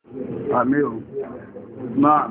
àmì ò máa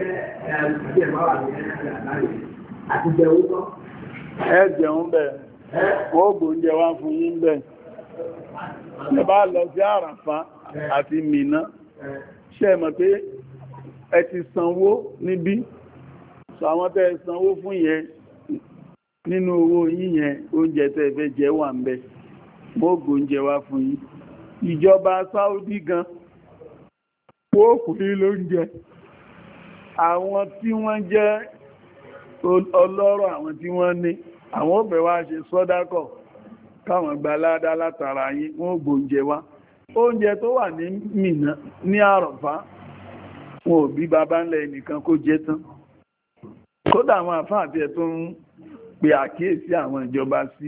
ẹ jẹun bẹ̀ wọ́n gbóúnjẹ wá fún yín bẹ̀ ẹ bá lọ sí àràfá àti mìíná ṣe mọ̀ pé ẹ ti sanwó níbí sọ àwọn tẹ́ sanwó fún yẹn nínú owó yín yẹn oúnjẹ tẹ́ fẹ́ jẹ wà ń bẹ̀ wọ́n gbóúnjẹ wá fún yín ìjọba Saudi gan wọ́n kù ní lóúnjẹ àwọn tí wọ́n jẹ́ ọlọ́rọ̀ àwọn tí wọ́n ní àwọn òbẹ̀ wá ṣe sọ́dákọ̀ káwọn gba ládá látara yín wọ́n gbóúnjẹ wá oúnjẹ tó wà ní Mínà ní Àràfá wọn ò bí bàbá ńlẹ̀ nìkan kó jẹ tán kódà àwọn àfáà àti ẹ̀ tó ń pe àkíyèsí àwọn ìjọba sí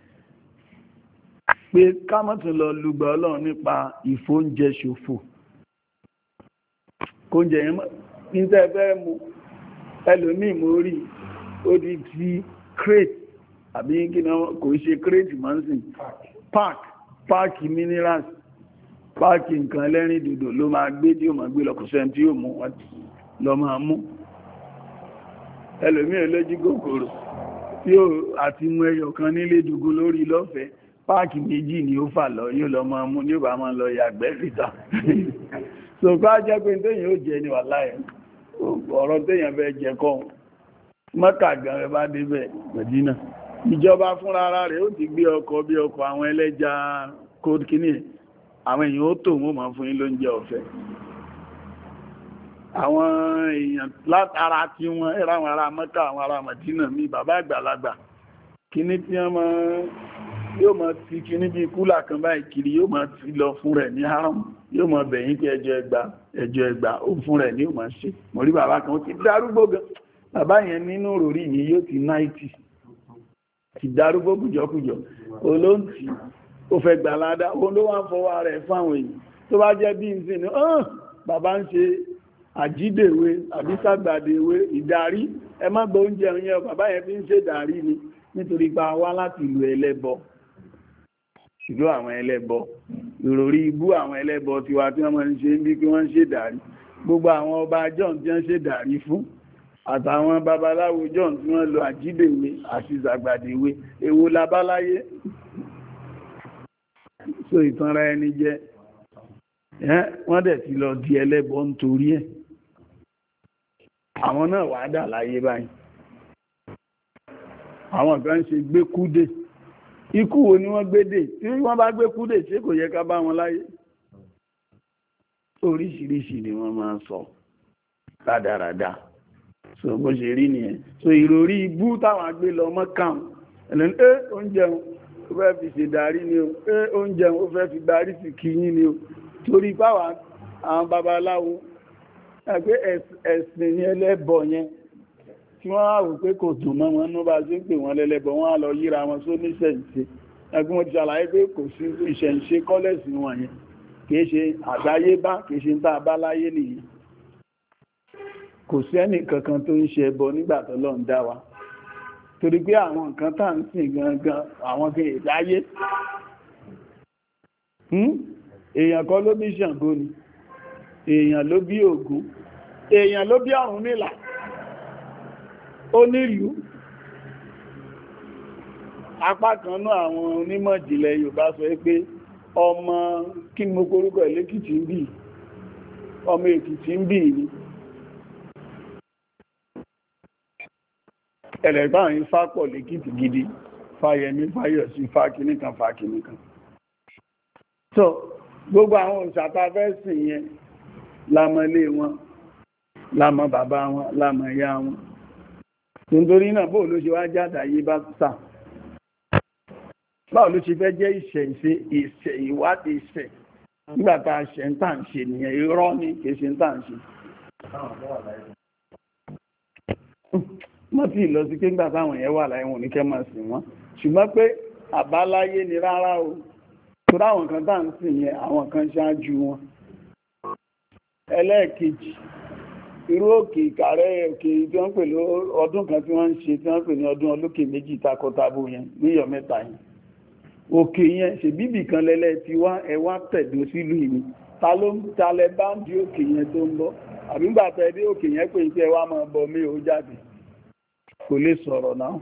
pé ká má tún lọ lùgbà Ọlọ́run nípa ìfóúnjẹ ṣòfò kóúnjẹ yẹn ní tẹ́ fẹ́ mu ẹlòmíì mo rí ó di ti crate àbí kí náà kò ṣe crate manson páàkì minerals páàkì nǹkan ẹlẹ́rìn dòdò ló máa gbé tí ó máa gbé lọ́kùsẹ́ tí ó mú wọn lọ máa mú ẹlòmíì olójú kòkòrò tí ó àti mú ẹyọ kan nílé dùgbò lórí lọ́fẹ̀ẹ́ páàkì méjì ni ó fà lọ yóò lọ máa mú ní ó bá máa lọ yàgbẹ́ síta so bá jẹ́ pé téèyàn ó jẹ ní wàláhì ọ̀rọ̀ téèyàn fẹ́ jẹ kọ́ Mọ́kà gan rẹ bá débẹ̀ Mẹdínà ìjọba fúnra ara rẹ̀ ó ti gbé ọkọ̀ bí ọkọ̀ àwọn ẹlẹ́ja code kìíní àwọn èèyàn ó tò wọ́n máa fún yín lóúnjẹ ọ̀fẹ́ àwọn èèyàn látara tí wọ́n ẹ̀rọ àwọn ará Mọ́kà àwọn ará Mẹdínà mi bàbá àgbàlagbà kìíní tí wọ́n máa yóò máa ti kìíní bí kúlà kan báyìí kiri yóò máa ti lọ fún rẹ̀ ní haram yóò máa bẹ̀yìn pé ẹjọ́ ẹgbà ó fún rẹ̀ ní ó máa ṣe mo rí bàbá kan ó ti darúgbó gan bàbá yẹn nínú ròrí yìí yóò ti 90 ti darúgbó kùjọkùjọ olóǹtì ó fẹ́ gbà ládá òun ló wá ń fọwọ́ rẹ̀ fáwọn èèyàn tó bá jẹ́ bí n sí ni bàbá ń ṣe àjídèwé àbí sàgbàdèwé ìdarí ẹ má gbọ́ oúnjẹ yẹn bàbá yẹn fi ń ṣe ìdarí ni nítorí pa wá láti ìlú ẹlẹ́bọ ìlú àwọn ẹlẹ́bọ ìròrí ibú àwọn ẹlẹ́bọ tiwa tí wọ́n máa ń ṣe ń bí kí wọ́n ń ṣe ìdarí gbogbo àwọn ọba john tí wọ́n ṣe ìdarí fún àtàwọn babaláwo john tí wọ́n lo àjídèwé àti sàgbàdèwé èwo labáláyé so ìtanra ẹni jẹ wọ́n dẹ̀ ti lọ di ẹlẹ́bọ nítorí ẹ̀ àwọn náà wà dà láyé báyìí àwọn kan ṣe gbékúdè ikú wo ni wọ́n gbédè tí wọ́n bá gbékúdè ṣé kò yẹ ká bá wọn láyé oríṣiríṣi ni wọ́n máa ń sọ rádaràdà so bó ṣe rí nìyẹn so ìròrí ibú táwọn agbé lọ mọ́kàn ẹ̀lẹ́ni oúnjẹ ó fẹ́ fi ṣèdarí ni o oúnjẹ ó fẹ́ fi darí sí kíyín ni o torí báwa àwọn babaláwo ẹgbẹ́ ẹ̀sìn ní ẹlẹ́bọ yẹn tí wọ́n á rò pé kò dùn mọ́ wọn ní bá ṣe ń pè wọ́n lẹ́lẹ́bọ wọ́n á lọ yíra wọn só níṣẹ̀ǹṣe ẹgbẹ́ wọn ti ṣàlàyé pé kò sí ìṣẹ̀ǹṣe kọ́lẹ̀sì wọn yẹn kìí ṣe àdáyébá kìí ṣe ń tá a bá láyé nìyí kò sí ẹnì kankan tó ń ṣe ẹbọ nígbà tó lọ́n dá wa torí pé àwọn nǹkan tá ń sìn gangan àwọn kí ìdáyé èèyàn kọ́ ló bí Ṣàngó ni èèyàn ló bí Ògún èèyàn ló bí Ọ̀rúnmìlà onílùú apá kan náà àwọn onímọ̀ ìjìnlẹ̀ Yorùbá sọ pé ọmọ kí ni mo korúkọ Èkìtì ń bì ọmọ Èkìtì ń bì ní ẹ̀lẹ̀gbọ́n yìí fápọ̀ lẹ́kìtì gidi Fáyẹmí Fáyọ̀sí fákìníkan so gbogbo àwọn òṣàtà fẹ́sìn yẹn lámọ́lé wọn lámọ́ bàbá wọn lámọ́ ìyá wọn nítorí náà bóò ló ṣe wá jádàáyé bá sà báwo ló ṣe fẹ́ jẹ́ ìṣẹ̀ ìwádìí ìṣẹ̀ nígbàtà ṣe ń tàn ṣe nìyẹn irọ́ ní kìí ṣe ń tàn ṣe mọ́ tí ìlọ sí pé nígbà táwọn yẹn wà láyé wọn ní kẹ́ máa sìn wọ́n ṣùgbọ́n pé àbáláyé ni rárá o tó ráwọn kan tá ń sìn yẹn àwọn kan ṣáájú wọn ẹlẹ́ẹ̀kejì irú òkè ìkàrẹ́ òkè tí wọ́n pè ọdún kan tí wọ́n ń ṣe tí wọ́n pè ní ọdún olókè méjì takọtabo yẹn níyọ̀ mẹ́ta yẹn òkè yẹn ṣe bíbì kan lẹ́lẹ́ ti wá ẹwà tẹ̀dó sílùú ìní ta ló ń talẹ̀ báńdì òkè yẹn tó ń bọ́ àbígbà tẹ́ dé òkè yẹn pé ìtẹ́ wá máa bọ mí ó jáde kò lè sọ̀rọ̀ náà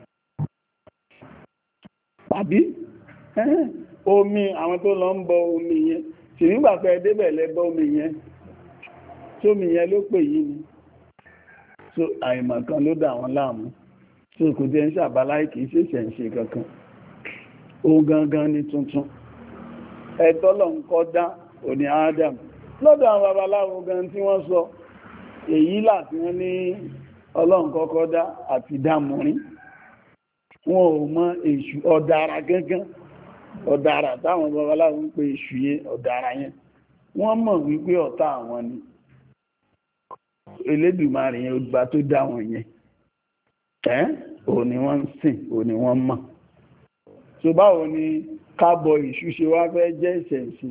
tàbí omi àwọn tó lọ ń bọ omi yẹn sì nígbà tẹ́ débẹ̀ lẹ́bọ omi yẹn tómi yẹn ló pè yìí ni so àìmọ̀ kan ló dà wọ́n láàmú so kò jẹ́ ń ṣàbáláì kìí ṣèṣẹ̀ ń ṣe kankan ohun gangan ni tuntun ẹ̀tọ́lọ̀ ń kọ́ dá òní Adam lọ́dọ̀ àwọn babaláwo gan tí wọ́n sọ èyí láti wọ́n ní Ọlọ́run kọ́kọ́ dá àti dámọ̀rin wọn ò mọ èṣù ọ̀dàrà gangan ọ̀dàrà táwọn babaláwo ń pe èṣù yẹn ọ̀dàrà yẹn wọ́n mọ̀ wípé ọ̀tá àwọn ni Elédùmarè yẹn olùgbà tó dá wọn yẹn òní wọ́n ń sìn òní wọ́n mọ̀ so báwo ni kábọ̀ èṣù ṣe wá fẹ́ jẹ́ ìṣẹ̀ǹṣe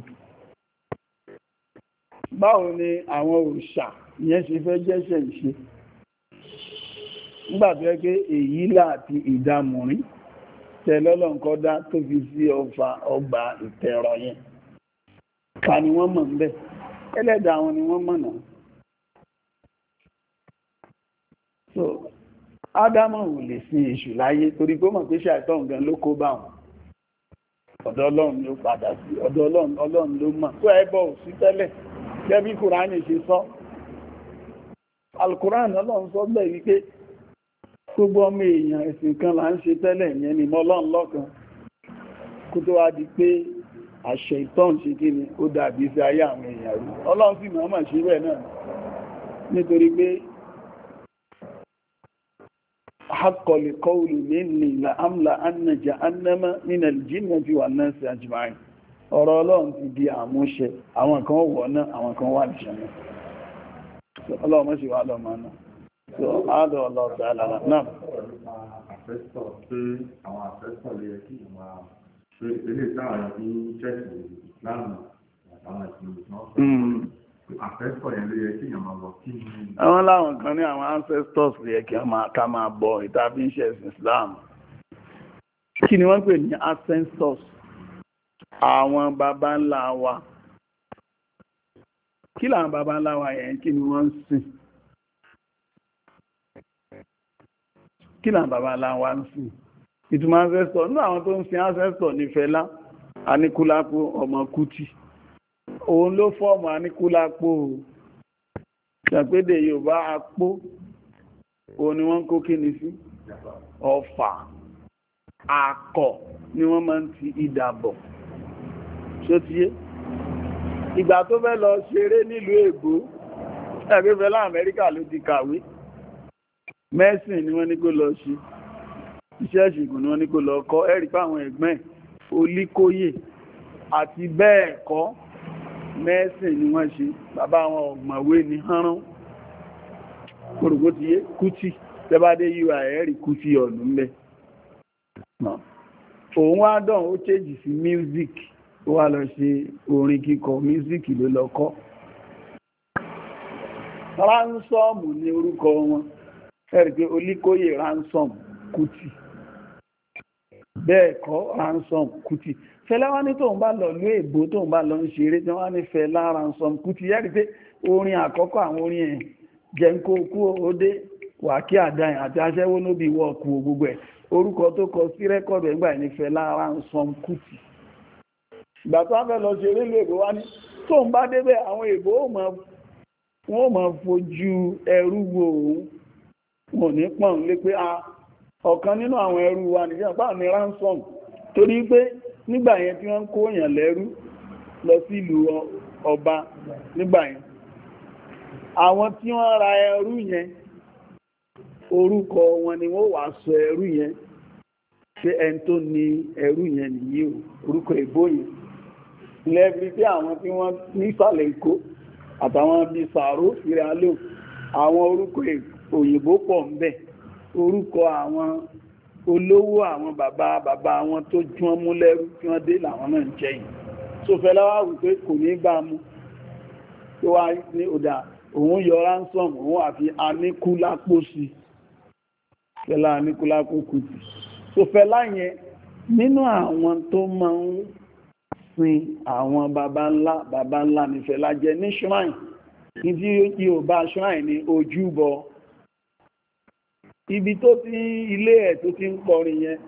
báwo ni àwọn òòṣà ìyẹn ṣe fẹ́ jẹ́ ìṣẹ̀ǹṣe nígbà tó yẹ pé èyí láti ìdámọ̀rin tẹ́lọ́lọ́nkọ́dá tó fi sí ọgbà ìtẹ̀rọ yẹn ká ni wọ́n mọ̀ ń bẹ̀ ẹlẹ́dàá wọn ni wọ́n mọ̀ náà so Ádámọ̀ ò lè sin èṣù láyé torí pé mọ̀ pé ṣàìtọ́ gan ló kó bá wọn ọ̀dọ̀ Ọlọ́run ló padà sí ọ̀dọ̀ Ọlọ́run ló mọ̀ tó ẹbọ ò sí tẹ́lẹ̀ gẹ́bí Kùránì ṣe sọ Al-Kùránì Ọlọ́run sọ bẹ́ẹ̀ wípé gbogbo ọmọ èèyàn ẹ̀sìn kan là ń ṣe tẹ́lẹ̀ yẹn ni mọ́ Ọlọ́run lọ́kan kó tó wá di pé àṣẹ ìtọ́n ṣe kí ni ó dàbí sí ayé àwọn èèyàn rí Ọlọ́run sì mọ̀ ṣe bẹ́ẹ̀ náà nítorí pé حق لقول مني لأملأن جهنم من الجنة والناس أجمعين ọ̀rọ̀ Ọlọ́run ti di àmúṣẹ àwọn kan wọ̀ náà àwọn kan wà nìṣẹ́nà Ọlọ́run mọ́ sí wà lọ́mọ náà so àádọ́ ọlọ́ọ̀tà alára náà àfẹ́sọ̀ pé àwọn àfẹ́sọ̀ lè kí ìwà ilé ìtàwọn ní ṣẹ́ẹ̀sì láàmù àtàwọn ìsinmi àfẹ́sọ̀ yẹn ló yẹ kí èèyàn máa lọ kí ní àwọn láwọn kan ní àwọn ancestors yẹ kí ká máa bọ ìtàbí ṣẹ̀sìn Islam kí ni wọ́n pè ní ancestors àwọn baba ńlá wa kí làwọn baba ńlá wa yẹn kí ni wọ́n ń sìn kí làwọn baba ńlá wa ń sìn ìtumọ̀ ancestor ní àwọn tó ń sin ancestor ní Fẹlá Aníkúlápó ọmọ Kútì òun ló fọ́ọ̀mù Aníkúlápó ṣàpédè Yorùbá apó òun ni wọ́n kó kí ni sí ọfà akọ̀ ni wọ́n máa ń ti ìdàbọ̀ ṣótíyé ìgbà tó fẹ́ lọ ṣeré nílùú èbó ẹgbẹ́fẹ́ Amẹ́ríkà ló ti kàwé mẹ́sìn ni wọ́n ní kó lọ ṣe iṣẹ́ ìṣègùn ni wọ́n ní kó lọ kọ́ ẹ̀rí fáwọn ẹ̀gbọ́n Olíkóyè àti bẹ́ẹ̀ kọ́ mẹ́sìn ni wọ́n ṣe bàbá wọn ọ̀mọ̀wé ní hánrán kòrògbó ti yé Kútì tẹ́bádé ui ẹ̀rí Kútì ọ̀nù mẹ́ òun wá dán ó change sí music ó wá lọ ṣe orin kíkọ music ló lọ kọ́ Ransom ní orúkọ wọn ẹ̀rí pé Olíkóyè Ransom Kútì bẹ́ẹ̀ kọ́ Ransom Kútì Fẹlá wá ní tóun bá lọ lú èbó tóun bá lọ ń ṣeré tí wọ́n ní Fẹlá Ransom Kútì yẹ́rì pé orin àkọ́kọ́ àwọn orin ẹ̀ jẹ́ǹkó kú òde wàkí àdáyìn àti aṣẹ́wó nóbì wọ́ọ̀kù gbogbo ẹ̀ orúkọ tó kọ sí rẹ́kọ̀dù ẹgbà ní Fẹlá Ransom Kútì ìgbà tó wá fẹ́ lọ ṣeré lú èbó wá ní tóun bá débẹ̀ àwọn èbó wọ́n máa fojú ẹrú wo òun wọn ò ní pọ̀n lé pé ọ̀kan nínú àwọn ẹrú wa nìyẹn pàà ní Ransom torí pé nígbà yẹn tí wọ́n kó èèyàn lẹ́rú lọ sí ìlú ọba nígbà yẹn àwọn tí wọ́n ra ẹrú yẹn orúkọ wọn ni wọ́n wá sọ ẹrú yẹn ṣé ẹni tó ní ẹrú yẹn nìyí o orúkọ èbó yẹn lẹ́bí tí àwọn tí wọ́n nísàlẹ̀ Èkó àtàwọn bíi Sàró ìrànlò àwọn orúkọ òyìnbó pọ̀ ń bẹ orúkọ àwọn olówó àwọn bàbá wọn tó jú wọn mú lẹ́rú tí wọ́n dé làwọn náà ń jẹ́ yìí tó Fẹlá wá wípé kò ní bá mú tó wá ní ọ̀dà òun yọ Ransom òun àfi Aníkúlápó sí Fẹlá Aníkúlápó Kútì tó Fẹlá yẹn nínú àwọn tó máa ń sin àwọn baba ńlá ní Fẹlá jẹ́ ní shrine ní tí Yorùbá shrine ní ojúbọ ibi tó ti ilé ẹ̀ tó ti ń kọrin yẹn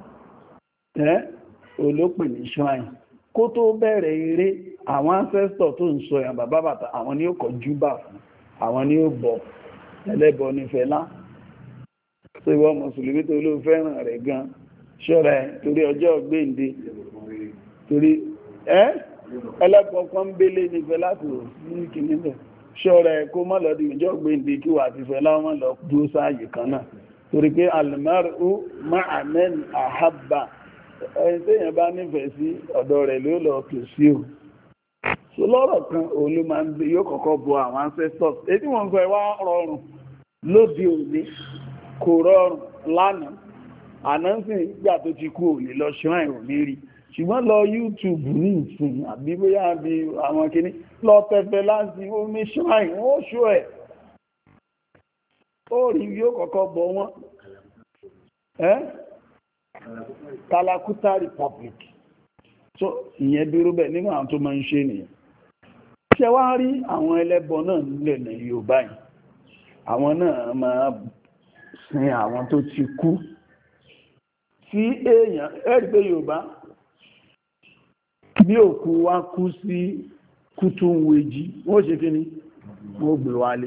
olópè ní shrine kó tó bẹ̀rẹ̀ eré àwọn ancestor tó ń sọ yàn bàbá bàtà àwọn ni ó kọ júbà fún àwọn ni ó bọ ẹlẹ́bọ ní Fẹlá tó ìwọ mùsùlùmí tó ló fẹ́ràn rẹ̀ gan ṣọ́ra ẹ̀ torí ọjọ́ gbéǹde torí ẹlẹ́bọ kan bélé ní Fẹlá tó ní kìnnìkan ṣọ́ra ẹ̀ kó mọ́ lọ́dún ọjọ́ gbéǹde kí wà ti Fẹlá wọn lọ dúró sáàyè kan náà torí pé almaru ma'a man ahabba ẹni tí èèyàn bá nífẹ̀ẹ́ sí ọ̀dọ̀ rẹ̀ ló lọ tò sí o so lọ́rọ̀ kan òun ló máa ń gbé yóò kọ́kọ́ bo àwọn ancestors èyí wọ́n ń sọ ẹwà rọrùn lóde òní kò rọrùn lánàá ànánsìn ìgbà tó ti kú òní lọ shrine òní rí ṣùgbọ́n lọ YouTube ní ìsìn àbí bóyá bí àwọn kìíní lọ tẹfẹ láti omi shrine wọ́n ó ṣó ẹ̀ ó rí yóò kọ́kọ́ bọ wọ́n Kalakuta Republic so ìyẹn dúró bẹ́ẹ̀ nínú àwọn tó máa ń ṣe nìyẹn ṣe wá rí àwọn ẹlẹ́bọ náà nílẹ̀ ní Yorùbá yìí àwọn náà máa sin àwọn tó ti kú tí èèyàn ẹ̀rí pé Yorùbá bí òkú wá kú sí Kútúnwéjì wọ́n ṣe kí ni wọ́n gbé wálé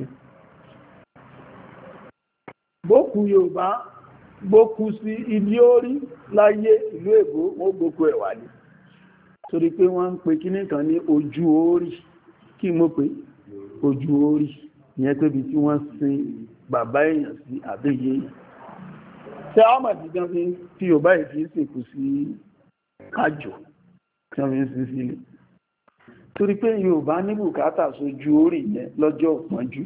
bókú Yorùbá gbókú sí ilé orí láyé ìlú Èbó wọ́n gbókú ẹ̀ wálé torí pé wọ́n ń pè kíní kan ní ojú orí kí mo pè ojú orí ìyẹn pé bí tí wọ́n sin bàbá èèyàn sí àbẹ́yẹ èèyàn tí a mọ̀ sí gan fi Yorùbá ìfi sìnkú sí kájò tí wọ́n fi ń sin sílé torí pé Yorùbá ní bùkátà sójú orí yẹn lọ́jọ́ ìpọ́njú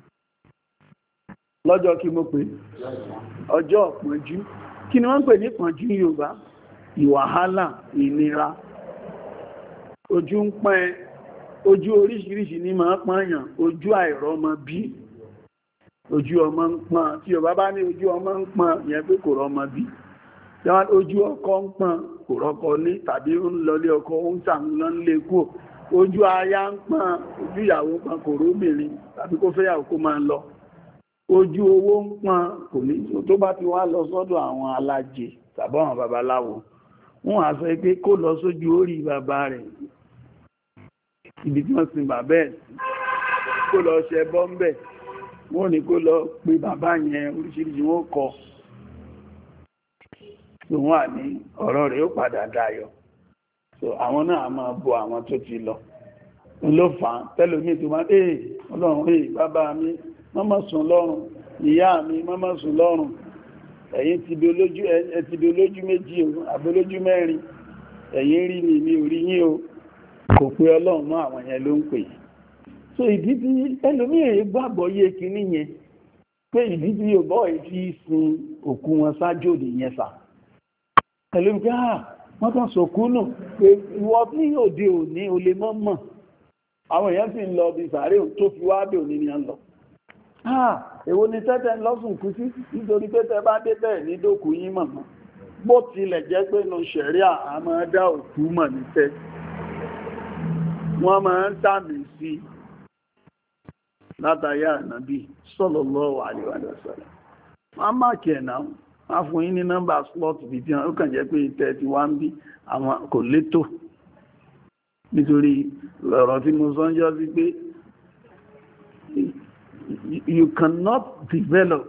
lọ́jọ́ kí mo pè ọjọ́ ìpọ́njú kí ni wọ́n ń pè ní ìpọ́njú ní Yorùbá ìwàhálà ìnira ojú ń pọ́n ojú oríṣiríṣi ní máa pọ́nyàn ojú àìrọ́mọ bí ojú ọmọ ń pọ́n tí Yorùbá bá ní ojú ọmọ ń pọ́n yẹn pé kò rọ́mọ bí ojú ọkọ ń pọ́n kò rọ́kọ ní tàbí ń lọlé ọkọ ó ń sàmúlọ ń lé kúrò ojú aya ń pọ́n ojú ìyàwó ń pọ́n kò róbìnrin tàbí kó fẹ́yàwó kó máa lọ ojú owó ń pọ́n kò ní tó bá ti wá lọ sọ́dọ̀ àwọn alájẹ tàbí àwọn babaláwo wọ́n á sọ pé kó lọ sójú orí bàbá rẹ̀ ibi tí wọ́n sin bàbá ẹ̀ kó lọ ṣe bọ́m̀bẹ̀ wọ́n ní kó lọ pé bàbá yẹn oríṣiríṣi wọ́n kọ tó wọ́n à ní ọ̀rọ̀ rẹ̀ ó padà dayọ̀ so àwọn náà máa bo àwọn tó ti lọ ló fà á tẹ́lómi tó máa ọlọ́run bàbá mi mọ́mọ́ sùn lọ́rùn ìyá mi mọ́mọ́ sùn lọ́rùn ẹ̀yin ti bí olójú méjì o àbólójú mẹ́rin ẹ̀yin rí mi ní orí yín o kò pé ọlọ́run náà àwọn yẹn ló ń pè so ìdí tí ẹlòmí èyí gbàgbọ́ yé kíní yẹn pé ìdí tí yóò bọ́ èyí fi sin òkú wọn sájò nìyẹn sà ẹlòmí pé wọ́n tán sòkú nù pé ìwọ ní òde òní o lè mọ́ mọ̀ àwọn èèyàn sì ń lọ bí sàárè tó fi wá dé òní ni à ń lọ èwo ni tẹ́tẹ́ lọ́sùn kú sí nítorí pé tẹ́ bá dé bẹ́ẹ̀ ní dókù yín mọ̀mọ́ bó tilẹ̀ jẹ́ pé nù ṣẹ̀ríà a máa dá òkú mọ̀ ní tẹ́ wọ́n máa ń tàmì sí látàrí ànábì sallallahu alaihi wasallam wọ́n máa kẹ̀ náà wọ́n fún yín ní nọ́mbà slot bí tí wọ́n kàn jẹ́ pé tẹ́ ti wá ń bí àwọn kò létò nítorí ọ̀rọ̀ tí mo sọ ń jọ sí pé you cannot develop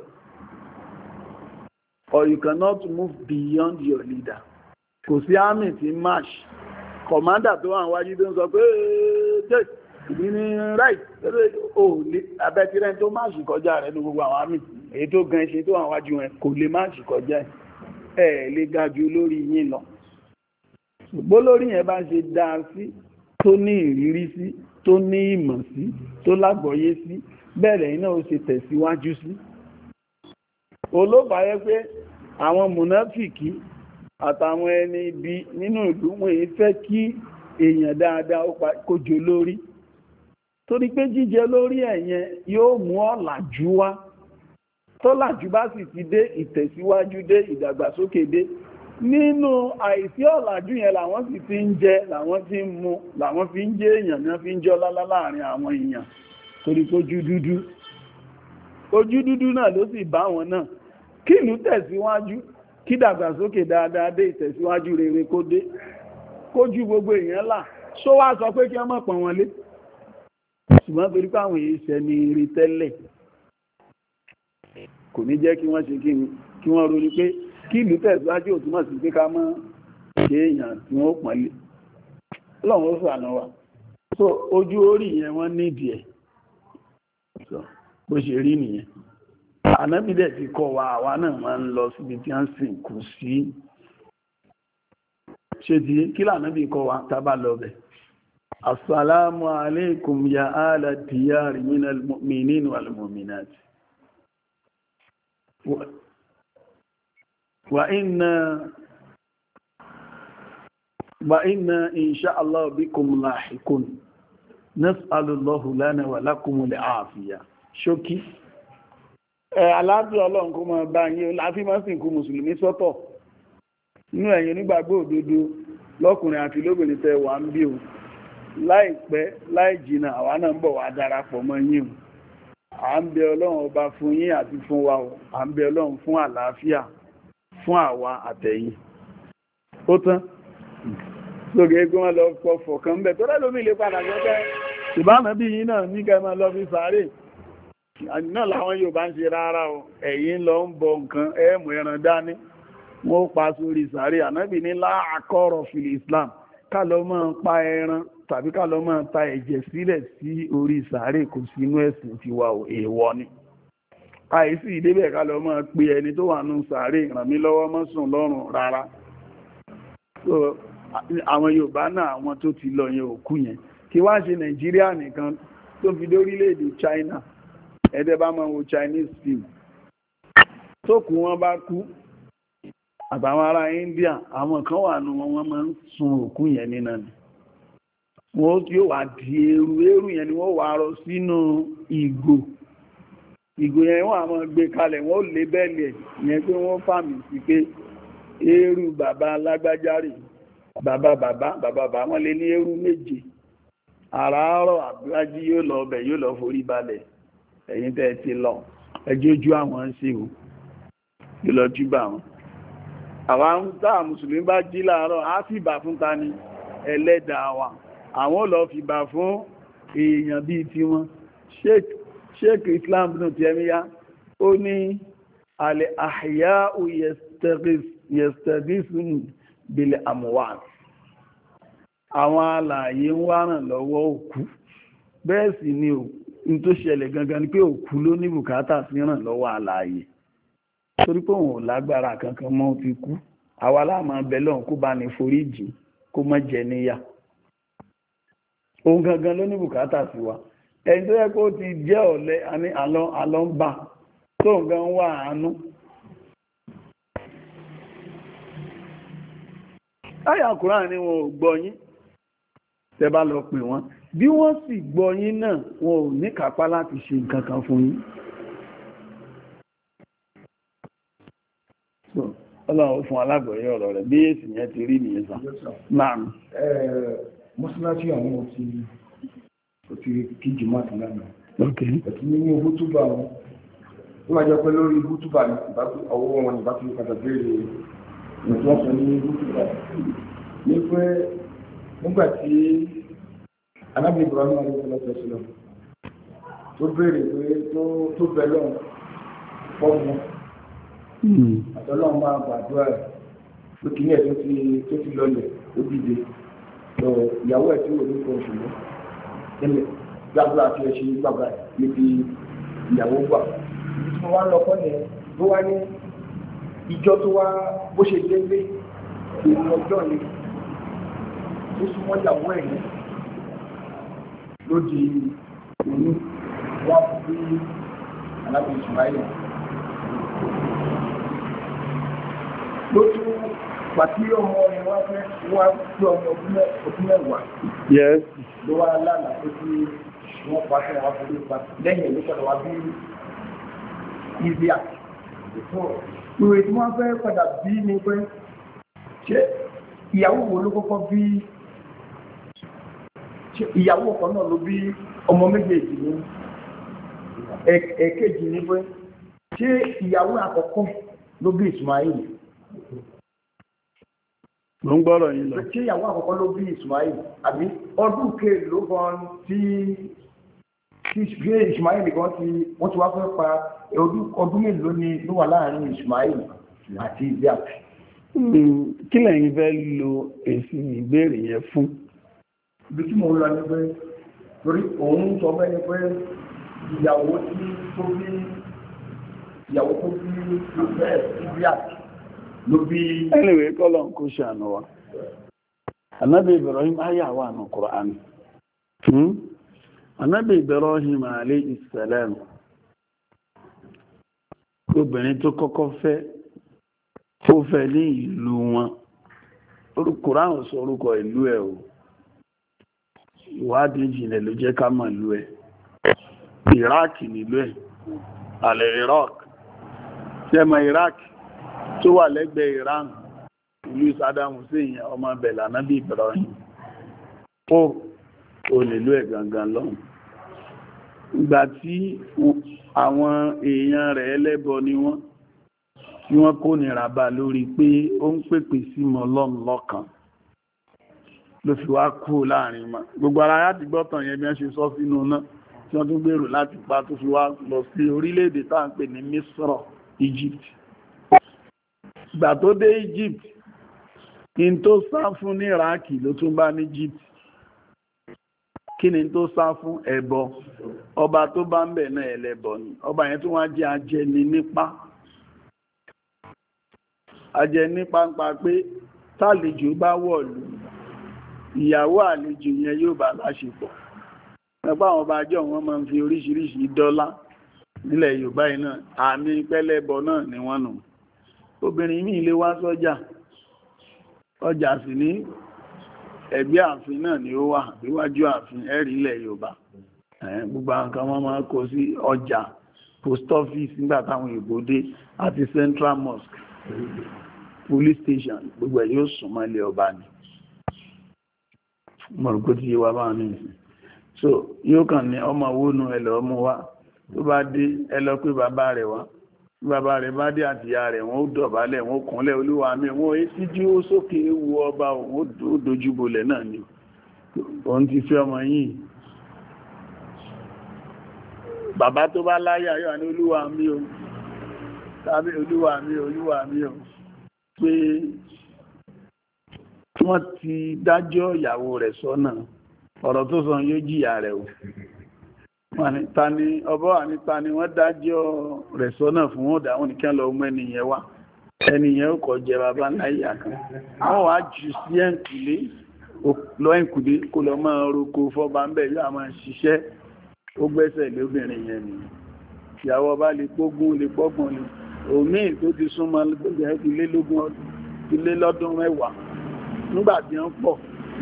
or you cannot move beyond your leader. Kò sí army tí march. Commander tó wà wájú tó ń sọ pé ìdí ní right abẹ́tirẹ́ tó march kọjá rẹ̀ ní gbogbo àwọn army. Èyí tó gan ṣe tó wà wájú wọn kò lè march kọjá ẹ̀ lè ga jù lórí yín lọ. Ṣùgbọ́n lórí yẹn bá ṣe dáa sí tó ní ìrírí sí tó ní ìmọ̀ sí tó lágbọ́yé sí bẹ́ẹ̀rẹ̀ iná ó ṣe tẹ̀síwájú sí. Olóbàáyé pé àwọn mùnáfìkì àtàwọn ẹni ibi nínú ìlú wọn èyí fẹ́ kí èèyàn dáadáa kó jọ lórí. Torí pé jíjẹ lórí ẹ̀yẹn yóò mú ọ̀làjú wá. Tọ́làjú bá sì ti dé ìtẹ̀síwájú dé ìdàgbàsókè dé nínú àìsí ọ̀làjú yẹn làwọn sì ti ń jẹ làwọn ti ń mu làwọn fi ń jẹ èèyàn ní wọ́n fi ń jọ lálá láàrin àwọn èèyàn torí ojú dúdú náà ló sì bá wọn náà kí ìlú tẹ̀síwájú kí dàgbàsókè dáadáa dé ìtẹ̀síwájú rere kó dé kójú gbogbo èèyàn là ṣó wá sọ pé kí wọ́n mọ̀ pọ̀n wọn lé ṣùgbọ́n torí pé àwọn èèyàn ní rí tẹ́lẹ̀ kò ní jẹ́ kí wọ́n ṣe kí wọ́n ronú pé kí ìlú tẹ̀síwájú ò túmọ̀ sí pé ká mọ́ ṣe èèyàn tí wọ́n pọ̀n lé Ọlọ́run ó ṣàánú wa so ojú orí yẹn wọ́n nídìí ẹ̀ bó ṣe rí nìyẹn Ànábì dẹ̀ ti kọ́ wa àwa náà máa ń lọ síbi tí wọ́n sìnkú sí ṣe tí kí l'Ànábì kọ́ wa tábà lọ bẹ̀ assalamu alaikum ya ala diyari minal mu'minin wal mu'minat wa inna insha Allah bikum lahiqun nas'alullahu lana wa lakumul afiya ṣókí aláàbí Ọlọ́run kó máa bá yín láti máa sìnkú mùsùlùmí sọ́tọ̀ inú ẹ̀yin onígbàgbọ́ òdodo lọ́kùnrin àti lóbìnrin tẹ́ wà ń bí o láìpẹ́ láì jìnnà àwa náà ń bọ̀ wá darapọ̀ mọ́ yín o à ń bẹ Ọlọ́run ọba fún yín àti fún wa o à ń bẹ Ọlọ́run fún àlàáfíà fún àwa àtẹ̀yin ó tán lórí egun wọn lọ pọ̀fọ̀ kan ń bẹ̀ tó rẹ́lómi lè padà gẹ́gẹ́ ìbáná bí yín náà ní kẹ́ máa lọ fi sáré náà làwọn Yorùbá ń ṣe rárá o ẹ̀yin lọ ń bọ nǹkan ẹ̀mù ẹran dání wọ́n pa sórí sàárè Ànábì ní láàkọ́rọ̀ fìlì Islam ká lọ máa pa ẹran tàbí ká lọ máa ta ẹ̀jẹ̀ sílẹ̀ sí orí sàárè kò sí inú ẹ̀sìn tiwa ò èèwọ̀ ni àìsí ìdébẹ̀ ká lọ máa pe ẹni tó wà nù sàárè ràn mí lọ́wọ́ mọ́ sùn lọ́rùn rárá àwọn Yorùbá náà àwọn tó ti lọ yẹn òkú yẹn kí wá ṣe Nàìjíríà nìkan tó fi dórílẹ̀-èdè China ẹ̀dẹ́ bá máa wo Chinese film tó kú wọn bá kú àtàwọn ará India àwọn kan wà nù wọn máa ń sun òkú yẹn nínú ni wọ́n yóò wá di eérú yẹn ni wọ́n wá rọ sínú ìgò yẹn wọ́n àmọ́ gbé kalẹ̀ wọ́n lé bẹ́ẹ̀lì ẹ̀ yẹn pé wọ́n fàmì sí pé eérú bàbá alágbájárì bàbá wọ́n lé ní eérú méje àràárọ̀ àbúrájí yóò lọ ọbẹ̀ yóò lọ forí balẹ̀ ẹ̀yin tẹ́ ti lọ ẹjọ́ ojú àwọn sí o yóò lọ júbà wọn àwọn táà mùsùlùmí bá jí láàárọ̀ á sì bà fún ta ni ẹlẹ́dàá wa àwọn lọ fi bà fún èèyàn bíi tiwọn sheikh Islam bin Taymiyyah ó ní alẹ́ àhíyá yẹ̀stẹ̀gísùn bil amwat àwọn alààyè ń wá ràn lọ́wọ́ òkú bẹ́ẹ̀ sì ni ní tó ṣẹlẹ̀ gangan ni pé òkú ló ní bùkátà sí ràn lọ́wọ́ alààyè torí pé òun ò lágbára kankan mọ́ ti kú àwa láàmà bẹ̀lọ́n kó bá ní foríjì kó má jẹ níyà òun gangan ló ní bùkátà sí wa ẹni tó yẹ kó ti jẹ́ ọ̀lẹ àní àlọ́ ń bà tó nǹkan wà àánú àyà Kùránì ni wọn ò gbọ́ yín tẹ́ bá lọ pè wọ́n bí wọ́n sì gbọ́ yín náà wọn ò ní kápá láti ṣe nǹkan kan fún yín Ọlọ́run fún alágbọ̀yé ọ̀rọ̀ rẹ̀ bí èsì yẹn ti rí nìyẹn sàn máa ń mọ́sálásí àwọn òtí kíjì máa tàn lánàá ẹ̀tí nínú hútúbà wọn ó máa jẹ́ pé lórí hútúbà ọwọ́ wọn ìbá tí ó padà béèrè ìtọ́sọ ní hútúbà ní pé nígbà tí Ànábì Ibrahim alẹ́sọ̀lọ́sọ̀lọ́ tó béèrè pé tó bẹ̀lọ́ fọ́ọ̀mù àtọ́lọ́run máa gbàdúrà rẹ̀ pé kí ní ẹ̀ tó ti lọlẹ̀ ó dìde lọ ìyàwó ẹ̀ tí ò ní kọ́ oṣù mọ́ nílẹ̀ gbàgbà àti ẹ̀ṣin gbàgbà níbi ìyàwó gbà ibi tí mo wá ń lọ kọ́ yẹn ló wá ní ìjọ tó wá bó ṣe délé ìrìn ọjọ́ yìí tó súnmọ́ ìyàwó ẹ̀ yẹn ló di òní wá fún bí Ànábì Ismail ló tún pàtí ọmọ ẹ̀ wá fẹ́ wá pé ọmọ ọdún mẹ́wàá ló wá lánàá tó tí wọ́n pàṣẹ wá fún nípa lẹ́yìn ló padà wá bí Isaac ìwé tí wọ́n fẹ́ padà bí ní pé ṣé ìyàwó wo ló kọ́kọ́ bí ìyàwó kan náà ló bí ọmọ méjèèjì ní èkejì ní pé ṣé ìyàwó àkọ́kọ́ ló bí Ismail ló ń gbọ́rọ̀ yìí lọ ṣé ìyàwó àkọ́kọ́ ló bí Ismail àbí ọdún kejì ló gan tí Ismail gan tí wọ́n ti wá fẹ́ pa ọdún mélòó ni ló wà láàrin Ismail àti Isaac. Kí lẹ́yìn fẹ́ lo èsì ìbéèrè yẹn fún? Ibi tí mo ń lọ ní pé torí òun sọ bẹ́ẹ̀ ni pé ìyàwó tó bí Isaac ló bí. Anyway, kọ́lọ̀ kó ṣàánú wa. Ànábì Ibrahim ayà wà ní Kùránì. Ànábì Ibrahim alayhi salam obìnrin tó kọ́kọ́ fẹ́ ó fẹ́ ní ìlú wọn. Kùránì sọ orúkọ ìlú ẹ̀ o. Ìwádìí ìjìnlẹ̀ ló jẹ́ ká mọ̀ ìlú ẹ̀. Iraq nílú ẹ̀. Alẹ́ Iraq. Ṣẹ́mọ̀ Iraq tó wà lẹ́gbẹ̀ẹ́ Iran. Ìlú Saddam Hussein ọmọ bẹ̀lá Ànábì Ibrahim. Ó nílú ẹ̀ gangan lọ́hùn. Ìgbà tí àwọn èèyàn rẹ̀ ẹlẹ́bọ ni wọ́n tí wọ́n kó nira bá lórí pé ó ń pèpè sí mọ́ Ọlọ́run lọ́kan ló fi wá kú láàrin ma gbogbo ara yá ti gbọ́tàn yẹn bí wọ́n ṣe sọ sínú náà tí wọ́n tún gbèrò láti pa tó fi wá lọ sí orílẹ̀-èdè tá à ń pè ní Misra, Egypt. Ìgbà tó dé Egypt in tó sá fún ní Iraq ló tún bá ní Egypt. Kí ni tó sá fún? Ẹbọ. Ọba tó bá ń bẹ̀ náà ẹlẹ́bọ ni. Ọba yẹn tún wá jẹ́ ajẹni nípa. Ajẹni nípa ń pa pé tálejò bá wọ̀lú ìyàwó àlejò yẹn yóò bá láṣepọ̀. Ẹgbẹ́ àwọn ọba àjọ wọn máa ń fi oríṣiríṣi dọ́là nílẹ̀ Yorùbá yìí náà àmì pẹ́lẹ́bọ náà ni wọ́n nù. Obìnrin míì lè wá sọ́jà. Ọjà sì ní ẹgbẹ́ ààfin náà ni ó wà níwájú ààfin ẹ̀rí ilẹ̀ Yorùbá. Gbogbo nǹkan wọn máa kó sí ọjà, post office nígbà táwọn Yorùbá dé àti Central Mosque, police station, gbogbo ẹ̀ yóò sún mọ́ ilé ọba ni. Mọ̀rùkú tí wá bá ní ìsìn. So yóò kàn ní ọmọ wónú ẹlọ ọmọ wá tó bá dé ẹlọ pé bàbá rẹ̀ wá. Bàbá rẹ̀ bá dé àti ìyá rẹ̀ wọ́n ó dọ̀bálẹ̀ wọ́n ó kúnlẹ̀ olúwa mi wọ́n é síjú ó sókè wo ọba ó dojúbolẹ̀ náà ni òun ti fẹ́ ọmọ yìí. Bàbá tó bá láyà yóò ní olúwa mi o tàbí olúwa mi o pé wọ́n ti dájọ́ ìyàwó rẹ̀ sọ́nà ọ̀rọ̀ tó sọ yóò jìyà rẹ̀ o. Tani ọbọ̀ àní tani wọ́n dájọ́ rẹ̀ sọ́nà fún wọn dáwọn nìkan lọ mọ́ ẹniyàn wá ẹniyàn ó kọ̀ jẹ bàbá láyà kan wọ́n wá jù sí ẹ̀ǹkùlé lọ ẹ̀ǹkùlé kó lọ máa roko fọ́ba ń bẹ̀ yóò máa ṣiṣẹ́ ó gbẹ́sẹ̀ lé obìnrin yẹn ni ìyàwó ọba lè pógún lè pọ́gbọ̀n lè òmíì tó ti súnmọ́ ilé lọ́dún mẹ́wàá nígbà tí wọ́n pọ̀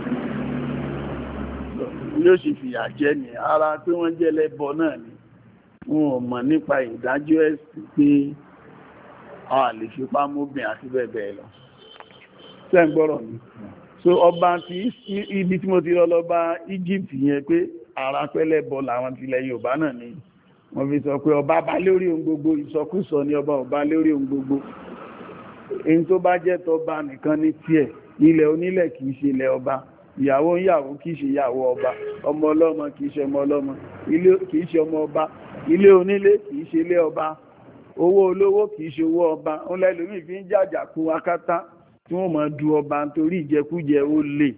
yóò sì fìyà jẹ ní ara tí wọ́n jẹ́ lẹ́bọ náà ni wọn ò mọ̀ nípa ìdájọ́ ẹ̀sìn pé a lè fipá móbìn àti bẹ́ẹ̀ bẹ́ẹ̀ lọ. Ṣé ń gbọ́rọ̀ mi? So ọba tí ibi tí mo ti lọ bá Egypt yẹn pé ara pẹ́lẹ́bọ làwọn tilẹ̀ Yorùbá náà ni wọ́n fi sọ pé ọba bá lórí ohun gbogbo ìsọkúsọ ni ọba ọba lórí ohun gbogbo. Èyí tó bá jẹ́ tọba nìkan ní tiẹ̀ ilẹ̀ onílẹ̀ kìí ṣe ilẹ̀ ọba. Ìyàwó ń yàwó kìí ṣe ìyàwó ọba, ọmọ ọlọ́mọ kìí ṣe ọmọ ọlọ́mọ, ilé kìí ṣe ọmọ ọba, ilé onílé kìí ṣe ilé ọba, owó olówó kìí ṣe owó ọba. Ó lẹ́lòmíì fi ń jàjà kú akátá tí wọ́n máa du ọba nítorí ìjẹkújẹ olè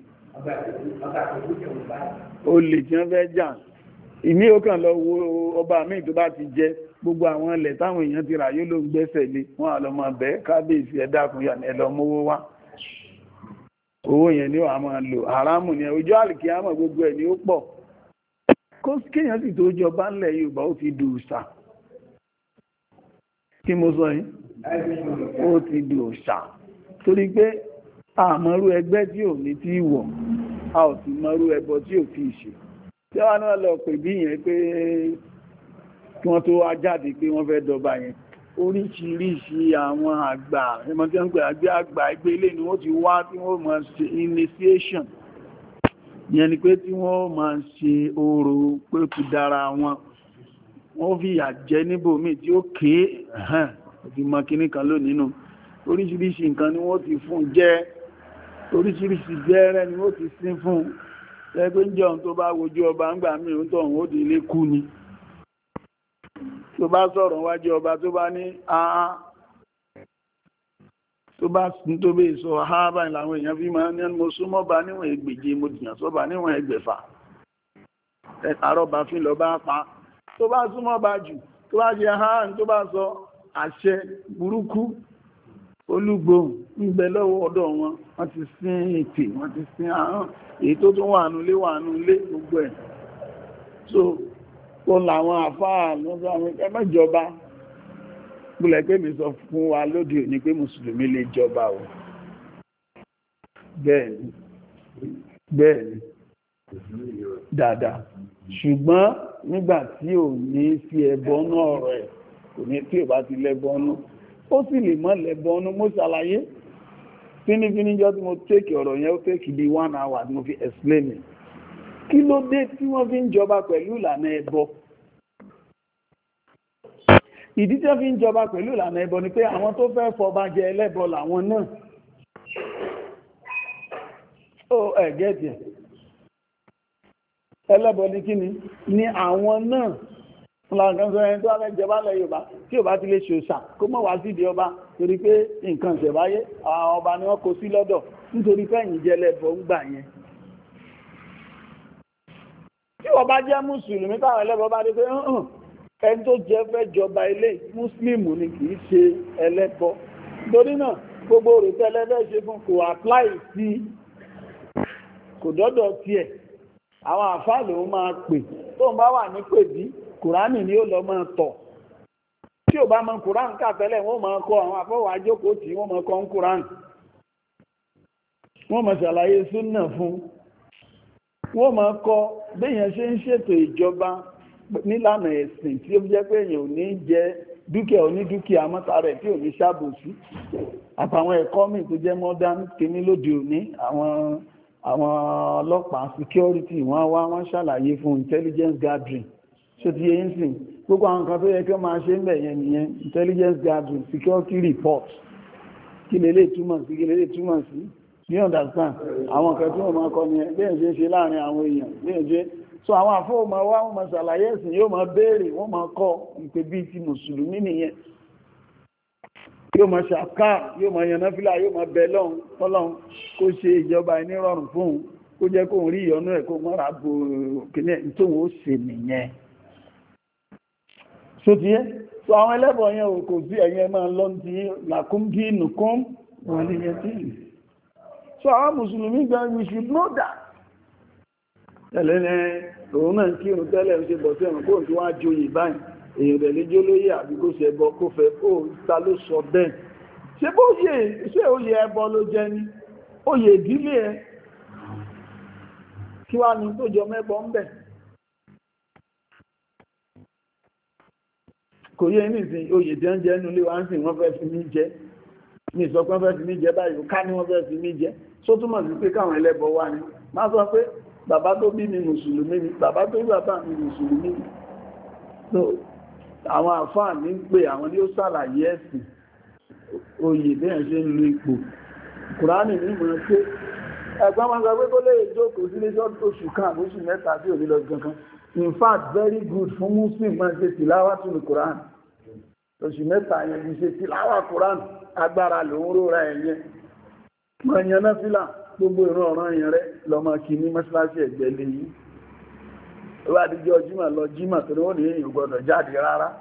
tí wọ́n fẹ́ jà. Ìmí ó kàn lọ wo ọba míì tó bá ti jẹ gbogbo àwọn ilẹ̀ táwọn èèyàn ti rà yóò ló ń gbẹ́sẹ̀ lé wọ́n á lọ máa bẹ́ẹ̀ kábíyèsí ẹ dákun yà ní ẹ lọ mówó wá. Owó yẹn ni ó máa lò haramu ni ojú àlìkí àmọ́ gbogbo ẹ̀ ni ó pọ̀ kó kéèyàn sì tó jọba ńlẹ̀ Yorùbá ó ti dòòṣà. Kí mo sọ yìí ó ti dòòṣà torí pé àmọ́rú ẹgbẹ́ tí ò ní tí wọ̀ a ò sì mọ́rú ẹbọ tí ò fi ṣe tí wọ́n náà lọ pè bí yẹn pé kí wọ́n tó wá jáde pé wọ́n fẹ́ dọba yẹn oríṣiríṣi àwọn àgbà ẹmọ tí wọ́n ń pè àgbà ẹgbẹ́ ilé ni wọ́n ti wá tí wọ́n máa ṣe initiation yẹn ni pé tí wọ́n máa ṣe orò pé ó ti dára wọn wọ́n fi ìyà jẹ níbòmíì tí ó ké òfin mọ kíní kan lónìí nù oríṣiríṣi nǹkan ni wọ́n ti fún jẹ oríṣiríṣi jẹ́rẹ́ ni wọ́n ti sín fún ẹgbẹ́ ń jẹun tó bá wojú ọba ń gbà mí òun tó òun ó di ilé kú ni tó bá sọ̀rọ̀ wájú ọba tó bá ní àá tó bá sún tó bẹ́ sọ ààbà ìlànà èèyàn fi máa ní mo súnmọ́ bá níwọ̀n ẹgbẹ̀je mo jìyàn sọ́bà níwọ̀n ẹgbẹ̀fà àrọ́bà fi lọ bá pa tó bá súnmọ́ bá jù tó bá jẹ ààrùn tó bá sọ àṣẹ burúkú olúgbòhùn ń bẹ lọ́wọ́ ọ̀dọ̀ wọn wọ́n ti sín ètè wọ́n ti sín àárùn èyí tó tún wà nulé gbogbo ẹ̀ so ó làwọn àfáà lọ́dọ̀ àwọn ẹmẹ́jọba gbọ́lẹ̀ pé mi sọ fún wa lóde òní pé mùsùlùmí lè jọba o bẹ́ẹ̀ni dáadáa ṣùgbọ́n nígbà tí ò ní sí ẹbọnú ọ̀rọ̀ ẹ̀ kò ní tí ò bá ti lẹ́bọnú ó sì lè mọ́ lẹ́bọnú mo ṣàlàyé fínífíní jọ tí mo tẹ́kì ọ̀rọ̀ yẹn ó tẹ́kì bí 1 hour tí mo fi explain it kí ló dé tí wọ́n fi ń jọba pẹ̀lú ìlànà ẹbọ ìdí tí wọ́n fi ń jọba pẹ̀lú ìlànà ẹbọ ni pé àwọn tó fẹ́ fọba jẹ ẹlẹ́bọ làwọn náà ó ẹ̀gẹ́tì ẹlẹ́bọ ní kíni ni àwọn náà láàrín sọ ẹni tó wá fẹ́ jọba lẹ Yorùbá tí ò bá ti lè ṣòṣà kó mọ̀ wá sídìí ọba torí pé nǹkan ìṣẹ̀báyé àwọn ọba ni wọ́n kó sí lọ́dọ̀ nítorí fẹ́yìn jẹ ẹlẹ́bọ ń gbà yẹn tí wọ́n bá jẹ́ mùsùlùmí táwọn ẹlẹ́bọ bá dé pé ẹni tó jẹ́ fẹ́ jọba ilé mùsùlùmí ni kìí ṣe ẹlẹ́bọ torí náà gbogbo òrùtẹ́ ẹlẹ́bẹ̀ ṣe fún kò apply sí kò dọ́dọ̀ tiẹ̀ àwọn àfáà lòun máa pè tó ń bá wà ní pèbí kùránì ni ó lọ máa tọ̀ tí ò bá mọ kùránì kà tẹ́lẹ̀ wọ́n máa kọ àwọn àfọwọ́ àjókòó tí wọ́n máa kọ ń kùránì wọ́n máa ṣàlàyé súnà fún wọ́n máa kọ béèyàn ṣe ń ṣètò ìjọba nílànà ẹ̀sìn tí ó jẹ́ pé èèyàn ò ní jẹ dúkìá onídúkìá mọ́ta rẹ̀ tí ò ní ṣàbòsí àtàwọn ẹ̀kọ́ míì tó jẹ́ modern kìíní lóde òní àwọn ọlọ́pàá security wọ́n ṣàlàyé fún intelligence gathering ṣó ti yẹn sìn gbogbo àwọn kan tó yẹ kí wọ́n máa ṣe ń bẹ̀ yẹn nìyẹn intelligence gathering security report kí lè túmọ̀ sí kí lè túmọ̀ sí you understand àwọn kan tí wọ́n máa kọ́ ni bẹ́ẹ̀ ṣe ń ṣe láàrin àwọn èèyàn bẹ́ẹ̀ ṣe so àwọn àfọwọ́ máa wá wọ́n máa ṣàlàyé ẹ̀sìn yóò máa béèrè wọ́n máa kọ́ ìpè bíi ti mùsùlùmí nìyẹn yóò máa ṣàká yóò máa yan náfìlà yóò máa bẹ lọ́hùn kó ṣe ìjọba ẹni rọrùn fóun kó jẹ́ kóun rí ìyọnú ẹ̀ kó mọ́ra bo kìnìún tóun ó ṣe nìyẹn so ti yẹ so àwọn ẹlẹ́bọ̀ yẹn ò kò sí ẹ̀yẹn máa lọ ti làkúndí nùkún wọn ni yẹn tí so àwọn mùsùlùmí gan we should know that ẹlẹ́nẹ́ òun náà kí òun tẹ́lẹ̀ ń ṣe bọ̀ sí ẹ̀rùn kóhùn tí wọ́n á joyè báyìí èèyàn rẹ̀ lè jó lóyè àbí kó ṣe ẹbọ kó fẹ́ ó ta ló sọ bẹ́ẹ̀ ṣé bó ṣe oyè ẹbọ ló jẹ ní oyè ìdílé ẹ kí wá ní tó jọ mẹ́bọ ń bẹ̀ kò yẹ nísìn oyè tí wọ́n jẹ́ nínú ilé wa ń sìn wọ́n fẹ́ fi mí jẹ ní ìsọpẹ́ wọ́n fẹ́ fi mí jẹ báyìí ká ní wọ́n fẹ́ fi mí jẹ só túmọ̀ sí pé káwọn ẹlẹ́bọ wá ní má sọ pé bàbá tó bí mi mùsùlùmí ni bàbá tó bí bàbá mi mùsùlùmí ni so àwọn àfáà ní pé àwọn ní ó ṣàlàyé ẹ̀sìn oyè bẹ́ẹ̀ ṣe ń lo ipò kùránì ní ìmọ̀ pé ẹ̀gbọ́n máa sọ pé kó lè jókòó sí ní oṣù kan àbóṣù mẹ́ta tí ò ní lọ gankan in fact very good fún muslim máa ṣe tìláwà tún ní kùránì oṣù mẹ́ta yẹn ní ṣe tìláwà kùránì agbára lòún róra ẹ̀yẹn mọ̀ ẹ̀yẹn náà fílà gbogbo ìran ọ̀ràn èèyàn rẹ̀ lọ́mọ kí ní mọ́ṣáláṣí ẹ̀gbẹ́ lè yí ó bá díjọ́ jímọ̀ lọ jímọ̀ tó ní wọ́n ní èèyàn gbọ́dọ̀ jáde rárá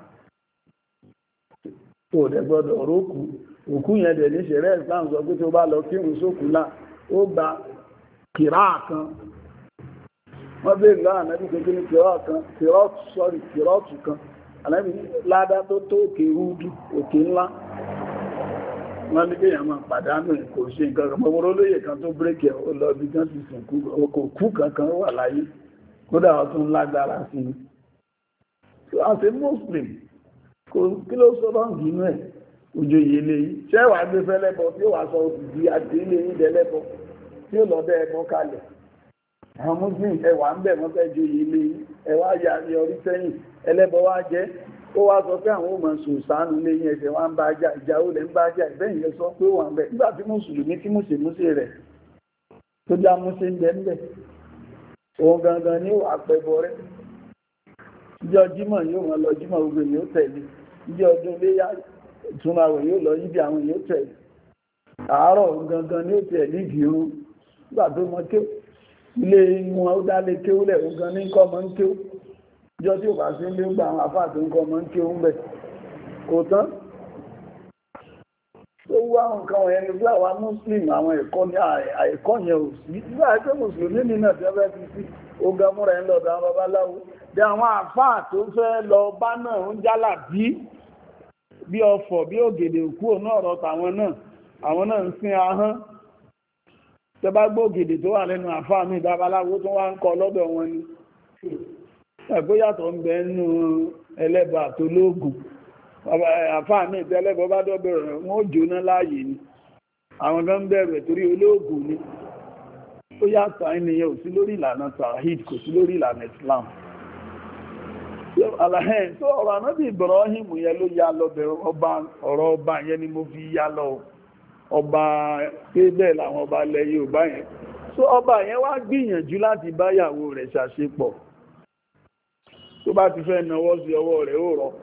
tó dẹ̀ gbọ́dọ̀ rókù òkú yẹn dẹ̀ ní ṣẹ̀rẹ́ Islam sọ pé tó bá lọ kírun sókùnlá ó gba kìrá kan wọ́n bèèrè lọ́wọ́ ànábì kékeré ní kìrọ́ọ̀tù kan ànábì ládá tó tó òkè rúdú òkè ńlá wọ́n ní kéèyàn máa pàdánù kò ṣe nǹkan kan mọ́ olóyè kan tó bírèkì ó lọ bí kan ti sìnkú kò kankan wà láyé kódà wọ́n tún lágbára sí i so as a Muslim kí ló sọ rọ́ǹgì inú ẹ̀ òjò yìí lè yí ṣẹ́wàá gbé fẹ́lẹ́bọ tí ó wà sọ òdìdí àti ilé yìí dẹ́lẹ́bọ tí ó lọ bẹ́ ẹbọ kalẹ̀ àwọn muslim ẹwà ń bẹ̀ wọ́n fẹ́ ju yìí lè yí ẹwà ya yọrí sẹ́yìn ẹlẹ́bọ wá jẹ́ ó wá sọ pé àwọn òmò sòsánù lé yín ẹsẹ̀ wá ń bá jà ìjà ó lẹ́ ń bá jà ìbẹ́yìn lẹ sọ pé wà ń bẹ̀ nígbà tí mùsùlùmí tí mùsèmúsè rẹ̀ tó já músè ń bẹ́ ń bẹ̀ òun gangan ní àpẹbọ rẹ̀ ìjọ jímọ̀ yóò mọ̀ lọ jímọ̀ gbogbo èèyàn tẹ̀lé ìjọ ọdún iléyá ìtumọ̀ àwẹ̀ yóò lọ yíbi àwọn èèyàn tẹ̀lé àárọ̀ gangan ní ó tẹ̀lé ìgbìrún nígbà tó mọ kéw ilé wọn ó dálé kéwúlẹ̀ ó gan ní kọ́ mọ́ ń kéw ìjọ tí ò bá sí ilé ń gba àwọn àfáà tó ń kọ́ mọ́ ń kéw ń bẹ̀ kò tán tó wá nǹkan wọ̀nyẹn ní fúláwà muslim àwọn ẹ̀kọ́ ní àìkọ́ yẹn ò sí nígbà tó mùsùlùmí ní náà tí wọ́n fẹ́ fi sí ó gan múra ẹ̀ ń lọ́dọ̀ àwọn babaláwo bí àwọn àfáà tó fẹ́ lọ bá náà ń jálà bí ọfọ̀ bí ògèdè òkú òun ọ̀rọ̀ tàwọn náà àwọn náà ń sin ahọ́n tẹ bá gbọ́ ògèdè tó wà lẹ́nu àfáà mi babaláwo tó wá ń kọ lọ́dọ̀ wọn ni ẹ̀gbó yàtọ̀ ń bẹ nínú ẹlẹ́bà tó lóògùn àfáà mi ìtẹ́lẹ́bọ bá dọ́bẹ̀ rẹ̀ wọ́n ó jóná láàyè ni àwọn gan bẹ̀rù ẹ̀ torí olóògùn ni ó yàtọ̀ ènìyàn ò sí lórí ìlànà tawhid kò sí lórí ìlànà Islam alahẹ́n tó ọ̀rọ̀ ànábì Ibrahim yẹn ló yá lọ bẹ̀rẹ̀ ọ̀rọ̀ ọba yẹn ni mo fi yá lọ ọba bẹ́ẹ̀ làwọn ọba ilẹ̀ Yorùbá yẹn tó ọba yẹn wá gbìyànjú láti báyàwó rẹ̀ ṣàṣepọ̀ tó bá ti fẹ́ nawọ́ sí ọwọ́ rẹ̀ ó rọ̀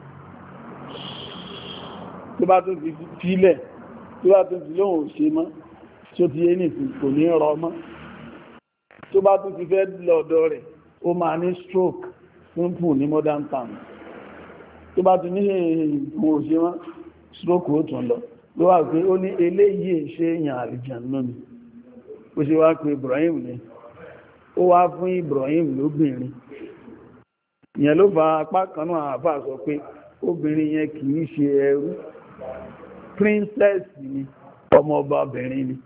tó bá tó ti fílẹ̀ tó bá tó ti lóhùn ṣe mọ́ tó ti yé nìsín kò ní rọ mọ́ tó bá tó ti fẹ́ lọ́dọ̀ rẹ̀ ó máa ní stroke simple ní modern time tó bá ti ní ìgbò ṣe wọ́n stroke ó tún lọ ló wà pé ó ní eléyìí ṣe èèyàn àlìjànnú ni ó ṣe wá pé Ibrahim ní ó wá fún Ibrahim lóbìnrin ìyẹn ló fa apá kan náà àfà sọ pé obìnrin yẹn kì í ṣe ẹrú princess ni ọmọ ọba obìnrin ni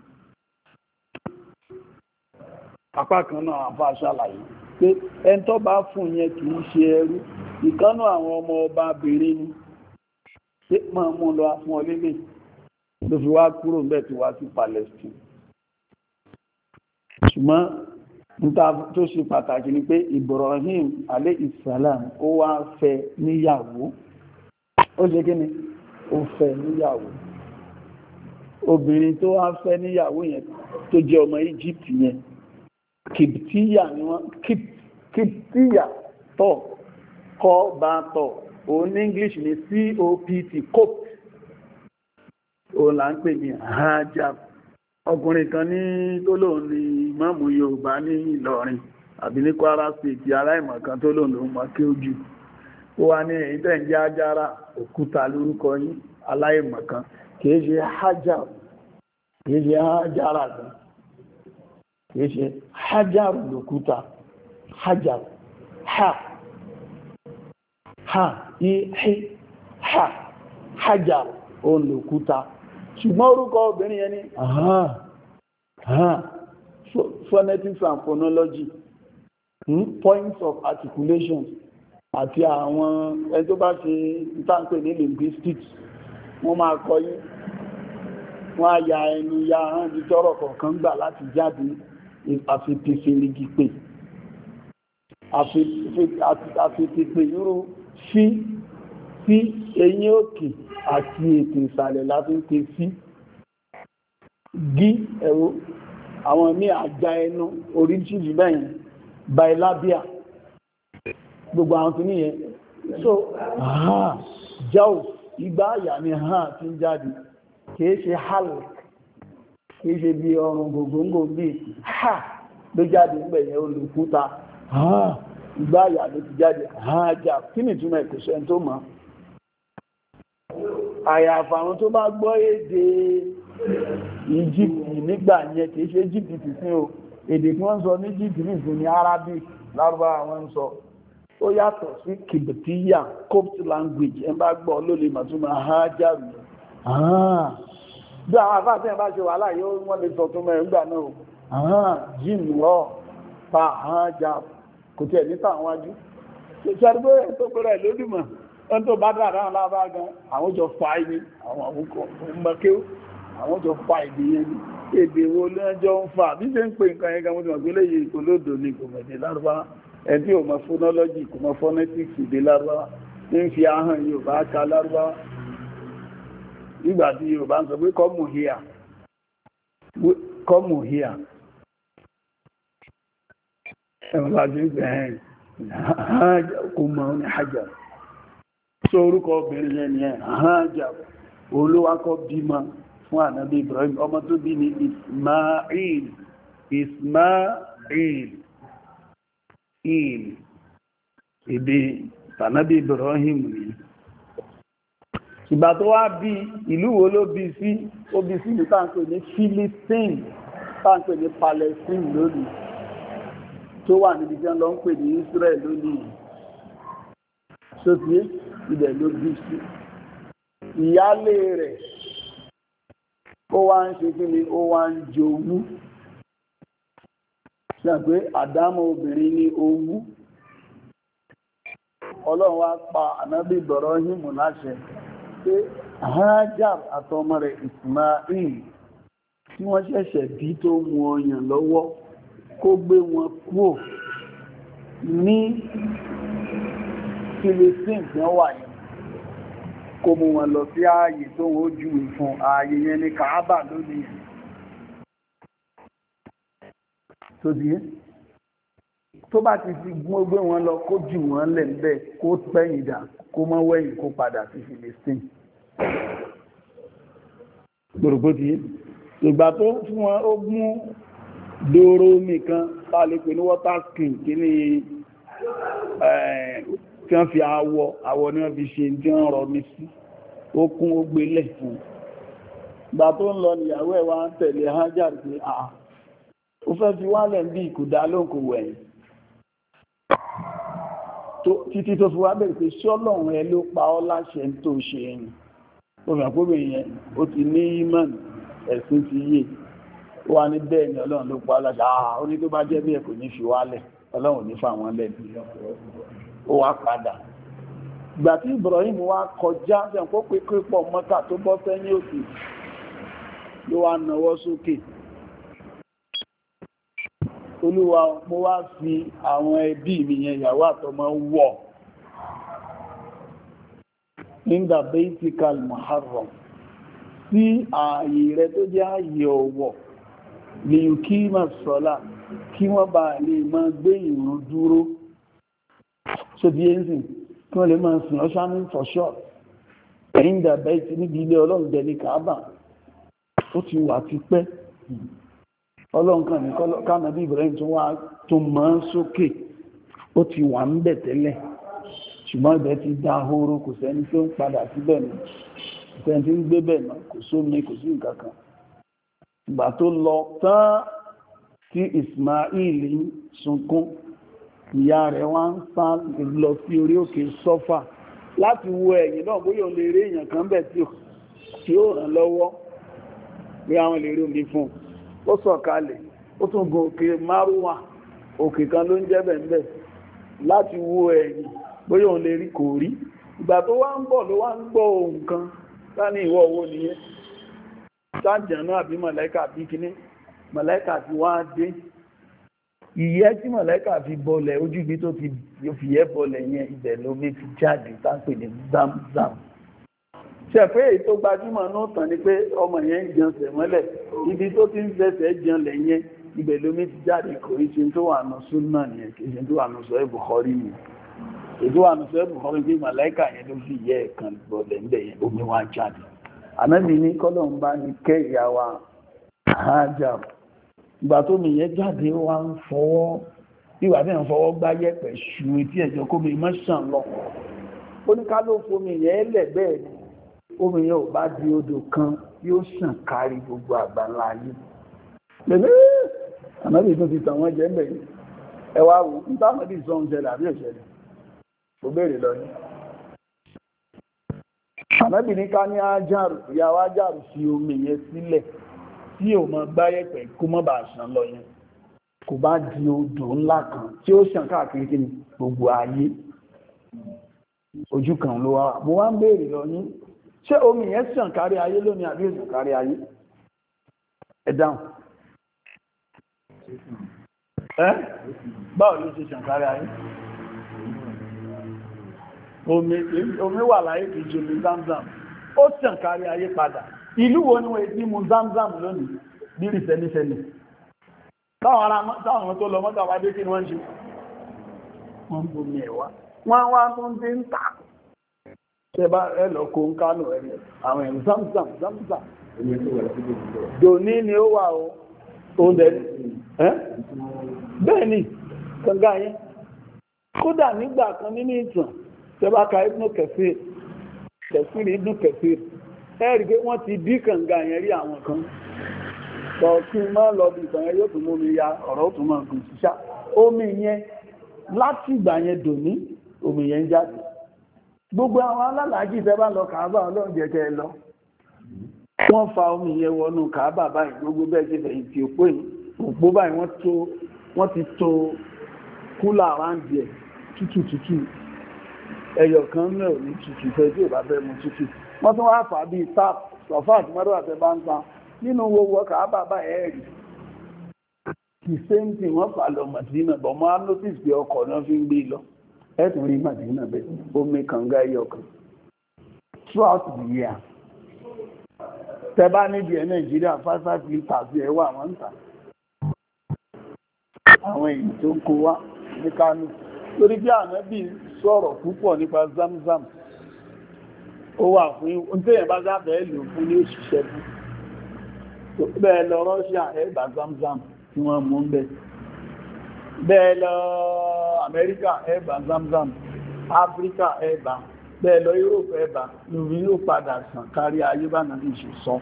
apá kan náà àfà ṣàlàyé pé ẹni tó bá fún yẹn kì í ṣe ẹrú ìkánú àwọn ọmọ ọba obìnrin ni pé máa mú lọ fún ọ lélẹ̀ ló fi wá kúrò ń bẹ̀ tí wá sí Palestine ṣùgbọ́n níta tó ṣe pàtàkì ni pé Ibrahim alayhi salam ó wá fẹ́ níyàwó ó ṣe kí ni ó fẹ́ níyàwó obìnrin tó wá fẹ́ níyàwó yẹn tó jẹ́ ọmọ Egypt yẹn kìptíyà ni wọ́n kìptíyà tọ́ kọ́ bá tọ́ òun ní English ní COPT copt òun là ń pè ní hajab ọkùnrin kan ní tó lóun ní ìmáàmù Yorùbá ní Ìlọrin àbí ní Kwara State aláìmọ̀ kan tó lóun lòun mọ̀ kí ó jù ó wá ní èyí tẹ́ ń jẹ́ ajára òkúta lórúkọ yín aláìmọ̀ kan kìí ṣe hajab kìí ṣe ajára kan kìí ṣe hajab lòkúta hajab ha hajab òun lòkúta ṣùgbọ́n orúkọ obìnrin yẹn ni phonetics and phonology points of articulation àti àwọn ẹni tó bá ṣe ìtànkè ní linguistics wọ́n máa kọ yí wọ́n á ya ẹnu ya hàn ní tọ́rọ̀ kọ̀ọ̀kan gbà láti jáde àfipèsèrègì pé àfipèsè irú sí eyín òkè àti ètò ìsàlẹ̀ láti ń pe sí gí ẹ̀wọ́ àwọn ní àjá ẹnu oríṣìí bẹ́yìn bilabial gbogbo àwọn tí níyẹn so jáò igbá àyà ni hàn tí ń jáde kìí ṣe halk kìí ṣe bí ọrùn gògóngò bí ha ló jáde ń bẹ̀yẹn olùkúta igbá àyà ló ti jáde já kí ni túnmọ̀ ìkòṣẹ́ tó mọ̀ àyàfà àwọn tó bá gbọ́ èdè Egypt nígbà yẹn kìí ṣe Egypt ti sí o èdè tí wọ́n sọ ní Egypt nìsín ní Arabic lárúbá àwọn ń sọ ó yàtọ̀ sí kìbìtíyà copt language ẹ bá gbọ́ ló lè màtúmọ̀ hajaru bí àwọn àfáà tí ẹ bá ṣe wàhálà yóò wọ́n lè sọ tó mẹ́rin gbà náà jim lọ pa hajaru kò tí ẹ̀ ní tàwọn wájú ṣe àdúgbò rẹ̀ tó pẹ́rẹ̀ lódìmọ̀ wọ́n tó bá dára náà lábá gan àwọn jọ fa ibi àwọn ọmọkéwò àwọn jọ fa ìdí yẹn ní èdè wo lẹ́jọ́ ń fa bí ṣe ń pè nǹkan yẹn gan mo ti mọ̀ pé léyìí ìkòlódò ní kò mọ̀dé lárúbáwá ẹni tí ò mọ̀ phonology kò mọ̀ phonetics ìdè lárúbáwá ní ń fi ahọ́n Yorùbá ká lárúbáwá nígbà tí Yorùbá ń sọ pé come here ẹ̀wọ̀n bá ti ń gbẹ̀ẹ́ kò mọ̀ ní Hajar so orúkọ obìnrin yẹn ni ẹ̀ Hajar olówákọ́ bímọ fún ànábì Ibrahim ọmọ tó bí ní Ismail èdè ànábì Ibrahim ni ìgbà tó wá bí ìlú wo ló bí sí ó bí sí ní táǹpẹ̀ ní Philistine táǹpẹ̀ ní Palestine lónìí tó wà níbi jẹ́ lọ ń pè ní Israel lónìí sófíé ibẹ̀ ló bí sí ìyálé rẹ̀ ó wá ń ṣe kí ni ó wá ń jowú ṣe pé àdámọ̀ obìnrin ní owú Ọlọ́run wá pa ànábì Ibrahim láṣẹ pé Hajar àtọmọ rẹ̀ Ismail tí wọ́n ṣẹ̀ṣẹ̀ bí tó mú ọyàn lọ́wọ́ kó gbé wọn kúrò ní Philistine tí wọ́n wà yẹn kó mú wọn lọ sí ààyè tó wọ́n jú fún ààyè yẹn ní Kaaba lónìí tó díẹ̀ tó bá ti fi gbé wọn lọ kó jù wọn lẹ̀ ńbẹ̀ kó pẹ́yìn dà kó mọ́ wẹ́yìn kó padà sí Philistine gbòrògbò díẹ̀ ìgbà tó fún wọn ó mú dòrò nìkan tá lè pè ní water skin kí ní tí wọ́n fi àwọ̀ ní wọ́n fi ṣe tí wọ́n rọ mi sí ó kún ó gbélẹ̀ fún ìgbà tó ń lọ níyàwó ẹ̀ wá ń tẹ̀lé Hajar pé ó fẹ́ fi wálẹ̀ bí ìkùdá lóǹkò wẹ̀yìn títí tó fi wá bẹ̀rẹ̀ pé ṣọ́lọ́run ẹ ló pa ọ́ láṣẹ tó ṣe ẹ̀yìn ó fi àpóbẹ̀ yẹn ó ti ní imán ẹ̀sìn ti yé ó wá ní bẹ́ẹ̀ ni Ọlọ́run ló pa ọ́ láṣẹ ó ní tó bá jẹ́ bí ẹ̀ kò ní fi wálẹ̀ Ọlọ́run ní fà wọ́n lẹ́bi ó wá padà ìgbà tí Ibrahim wá kọjá sẹ́ǹkó pé pọ̀ Mọ́kà tó bọ́ sẹ́yìn òkè ló wá nawọ́ sókè Olúwa mo wá fi àwọn ẹbí mi yẹn ìyàwó àtọmọ wọ̀ nígbà Baitikal Muharram sí ààyè rẹ tó jẹ́ ààyè ọ̀wọ̀ lè kí máa sọ́lá kí wọ́n bá lè máa gbé ìrun dúró so bí ẹ́nsìn kí wọ́n lè máa sìn ọ́ sáàmì for sure ẹ̀yìn dàbẹ́ ìtì níbi ilé Ọlọ́run jẹ́ ní Kaaba ó ti wà ti pẹ́ Ọlọ́run kan ní kánàbí Ibrahim tó wá tó mọ́ sókè ó ti wà ń bẹ̀ tẹ́lẹ̀ ṣùgbọ́n ibẹ̀ ti dá horo kò sẹ́ni tó ń padà síbẹ̀ náà kò sẹ́ni tí ń gbé bẹ̀ náà kò sómi kò sí nǹkan kan ìgbà tó lọ tán tí Ismail ń sunkún ìyá rẹ̀ wá ń sá lọ sí orí òkè Sọ́fà láti wo ẹ̀yìn náà bóyá òun lè rí èèyàn kan bẹ̀ tí ó ràn lọ́wọ́ bí àwọn lè rí omi fún ó sọ̀kalẹ̀ ó tún gun òkè Márúwà òkè kan ló ń jẹ́ bẹ̀m̀bẹ̀ láti wo ẹ̀yìn bóyá òun lè rí kò rí ìgbà tó wá ń bọ̀ ló wá ń gbọ́ ohùn kan láni ìwọ̀ owó nìyẹn sáàjànà àbí mọ̀lẹ́kà bí kíní mọ̀lẹ́kà ti wá dé ìyẹ́ tí mọ̀lẹ́kà fi bọlẹ̀ ojú ibi tó ti fi yẹ́ bọlẹ̀ yẹn ibẹ̀ lómi fi jáde táǹpè ní Zamzam ṣẹ̀fẹ́ èyí tó gbajúmọ̀ náà tàn ní pé ọmọ yẹn ń jẹun sẹ̀mọ́lẹ̀ ibi tó ti ń fẹsẹ̀ jẹun lẹ̀ yẹn ibẹ̀ lómi ti jáde kò rí ṣe tó wà nù súnà nìyẹn kì í ṣe tó wà nù sọ Bukhari ni èdè wà nù sọ Bukhari pé mọ̀lẹ́kà yẹn ló fi yẹ́ ẹ̀kan bọlẹ̀ ń bẹ̀ yẹn omi wá jáde ànábì ní kọ́lọ̀ ń bá ní kẹ́ ìyàwó Hajar ìgbà tó mi yẹn jáde wá ń fọwọ́ ìgbà tí ń fọwọ́ gbá yẹ̀pẹ̀ ṣù etí ẹ̀jọ́ kó mi mọ́ ṣàn lọ ó ní ká ló fomi yẹn lẹ̀ bẹ́ẹ̀ ni omi yẹn ò bá di odò kan yóò ṣàn kárí gbogbo àgbáńlá ayé lẹ́lẹ́ ànábì tó ti tàn wọ́n jẹ́ mẹ́rin ẹwà wò ń bá ànábì sọ ń ṣẹlẹ̀ àbí òṣẹlẹ̀ kò béèrè lọ ní ànábì ní ká ní Ájàrù ìyàwó Ájàrù fi omi yẹn sílẹ̀ tí ò mọ gbáyẹ̀pẹ̀ kó mọ́ bá ṣàn lọ yẹn kò bá di odò ńlá kan tí ó ṣàn káàkiri kí ni gbogbo ayé ojú kan ló wá mo wá ń béèrè lọ yín ṣé omi yẹn sàn kárí ayé lónìí àbí òsàn kárí ayé ẹ dáhùn báwo ló ṣe sàn kárí ayé omi wà láyé kìí ṣe omi zamzam ó sàn kárí ayé padà ìlú wo ni wọ́n ti mu zamzam lónìí bí rìsẹ́lísẹ́lì táwọn tó lọ mọ́ta wá dé kí ni wọ́n ṣe wọ́n ń bomi ẹ̀wà wọ́n wá tó ń dé ń tà ṣe bá ẹlọ kó ń kánò ẹ̀rẹ̀ àwọn ẹ̀rù zamzam dòní ni ó wà ó dẹ̀ bẹ́ẹ̀ ni kànga yẹn kódà nígbà kan nínú ìtàn ṣe bá ka Ibn Kathir Ibn Kathir ẹ̀rí pé wọ́n ti dí kànga yẹn rí àwọn kan sọ kí n máa lọ bí ìtàn yẹn yóò tún mú mi ya ọ̀rọ̀ tún máa gùn síṣá omi yẹn láti ìgbà yẹn dòní omi yẹn jáde gbogbo àwọn alálàájì tẹ́ bá lọ Kàábà Ọlọ́run jẹ́ kẹ́ lọ wọ́n fa omi yẹn wọnú Kàábà báyìí gbogbo bẹ́ẹ̀ ṣe fẹ̀yìn tí òpó yìí òpó báyìí wọ́n ti to kúlà ráńdì ẹ̀ tútù ẹyọ kan náà ní tútù fẹ́ tí ò bá fẹ́ mu tútù wọ́n tún wá fà bíi tap sọ̀fà àti mọ́rọ̀ àti bá ń pa nínú gbogbo Kàábà báyìí ẹ̀rì the same thing wọ́n fà lọ Màdínà bọ̀ mọ́ á notice pé ọkọ̀ náà fi ń gbé lọ ẹ̀tùn rí Màdínà bẹ́ẹ̀ omi kànga ẹyọ kan throughout the year tẹ́bá níbi ẹ̀ Nàìjíríà 5 litres ẹ̀wà wọ́n ń tà àwọn èyí tó ń kó wá ní Kánò torí bí Ànábì sọ̀rọ̀ púpọ̀ nípa Zamzam ó wà fún oúnjẹ bá sáfẹ́ lò fún ní òṣìṣẹ́ fún bẹ́ẹ̀ lọ Russia ẹgbà Zamzam tí wọ́n mú ń bẹ̀ bẹ́ẹ̀ lọ Amẹ́ríkà ẹgbà Zamzam Áfíríkà ẹgbà bẹ́ẹ̀ lọ Europe ẹgbà lórí yóò padà sàn kárí ayé bá náà ṣe sọ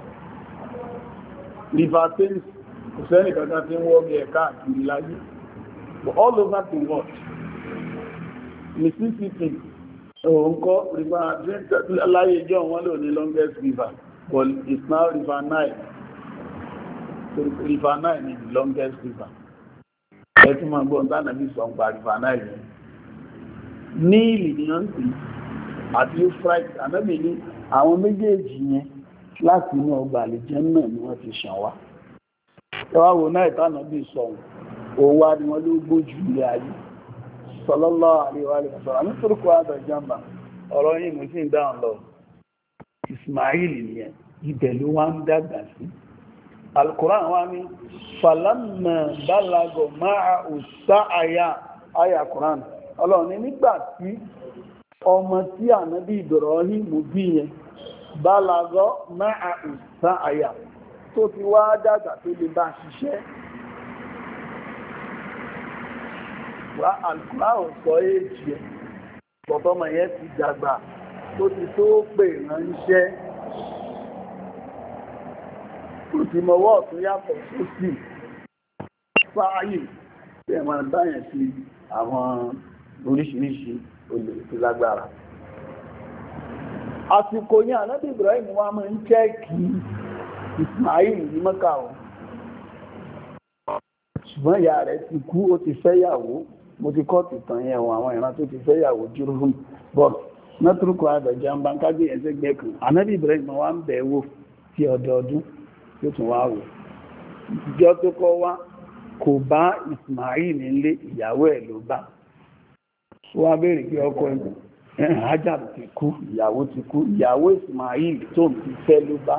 River Thames kò sẹ́nì kankan tí wọ́n bí ẹ̀ka àkiri láyé but all over the world Mississippi òǹkọ́ láyé ìjọ wọn lò ní longest river but it's now River Nile. So River Nile is the longest river. Ẹtí máa gbọ́n tánà bí sọ ń pa River Nile. Níìlì ni wọ́n sì àti Euphrates ànábì ní àwọn méjèèjì yẹn láti inú ọgbà àlùjànnà náà ni wọ́n ti ṣàn wá. Ẹwà wo náà ìtànà bí sọ òun wá ni wọ́n ló gbójú ilé ayé. Sallallahu alaihi wa sallam. Nítorí kó àdọ̀ jàmbá ọ̀rọ̀ yìí mo sì ń dáhùn lọ. Ismail nìyẹn ibẹ̀ ló wá ń dàgbà sí. Al-Qur'an wá ní falamma balago máa òsá àyà Qur'an. Ọlọ́run ní nígbà tí ọmọ tí ànábì Ibrahim bí yẹn balago máa òsá àyà tó ti wá dàgbà tó lè bá ṣiṣẹ́. Wá Al-Qur'an sọ èjì ẹ̀ bọ̀bọ́mọ̀ yẹn ti dàgbà tó ti tó pè ránṣẹ́ tó ti mọwọ́ ọ̀tún yàtọ̀ sósì fáyì tí ẹ máa dáyẹ̀ sí àwọn oríṣiríṣi olè tó lágbára. Àsìkò ní Ànábì Ibrahim wá máa ń chẹ́ẹ̀kì Ismail ní Mẹ́kà ọ̀ ṣùgbọ́n ìyá rẹ̀ ti kú ó ti fẹ́yàwó mo ti kọ́ tìtàn yẹn àwọn ìran tó ti fẹ́yàwó Jurhum but mẹ́tùrùkù àgbẹ̀jẹ́ ń bá ń kágbé ẹ̀sẹ̀ gbẹ́ kan Ànábì Ibrahim wá ń bẹ̀ wò tí ọdọọdún tó tún wá wò ìjọ tó kọ́ wá kò bá Ismail nílé ìyàwó ẹ̀ ló bá wá béèrè pé ọkọ ẹ̀ Hajar ti kú ìyàwó ti kú ìyàwó Ismail tó ti fẹ́ ló bá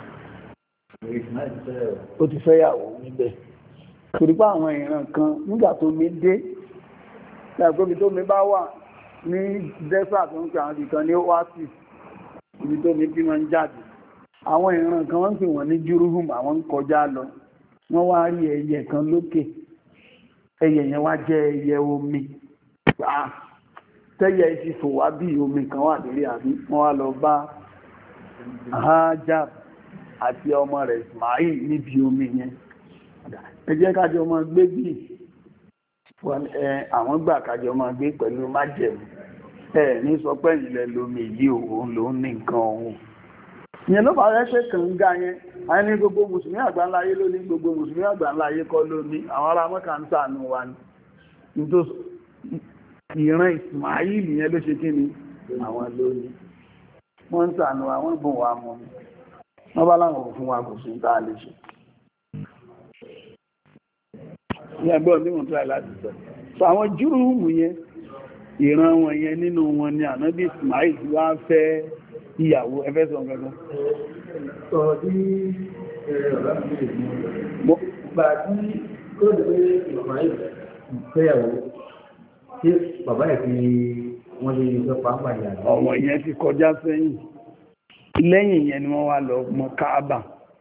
ó ti fẹ́yàwó níbẹ̀ torí pé àwọn ìran kan nígbà tó mi dé láìpẹ́bí tó mi bá wà ní desert tó ń pè àwọn ìkan ní oasis ibi tó mi bí wọ́n ń jáde àwọn ìran kan wọ́n pè wọ́n ní Jurhum àwọn ń kọjá lọ wọ́n wá rí ẹyẹ kan lókè ẹyẹ yẹn wá jẹ́ ẹyẹ omi tẹ́yẹ ti fò wá bí omi kan wà lórí àbí wọ́n wá lọ bá Hajar àti ọmọ rẹ̀ Ismail níbi omi yẹn ẹ jẹ́ kájọ ọmọ gbé bí àwọn gbà kájọ ọmọ gbé pẹ̀lú májẹ̀mú ní sọ pé ìlẹ̀ lómi yìí òun ló ní nǹkan òun ìyẹn ló bá rẹ́ṣẹ́ kànga yẹn a ní gbogbo mùsùlùmí àgbáńláyé ló ní gbogbo mùsùlùmí àgbáńláyé kọ́ ló ní àwọn ará Mọ́kà ń ṣàánú wa ní ìran Ismail yẹn ló ṣe kí ni àwọn lónìí wọ́n ń ṣàánú àwọn ìbùn wa mọ́ ní wọ́n bá láwọn òfin wa kò sí ń tàà lè ṣe ní ẹgbẹ́ onímọ̀ tó láì láti sọ àwọn júrùmù yẹn ìran wọn yẹn nínú wọn ni ànábì Ismail wá fẹ́ ìyàwó ẹfẹ́ sọ gẹ́gẹ́ sọ̀rọ̀ tí ọ̀rọ̀ gbà tí kó lè pé Ismail fẹ́yàwó tí bàbá ẹ̀ fi wọ́n lè fẹ́ pàápàá ìyàwó ọmọ yẹn ti kọjá sẹ́yìn lẹ́yìn yẹn ni wọ́n wá lọ mọ Káàbà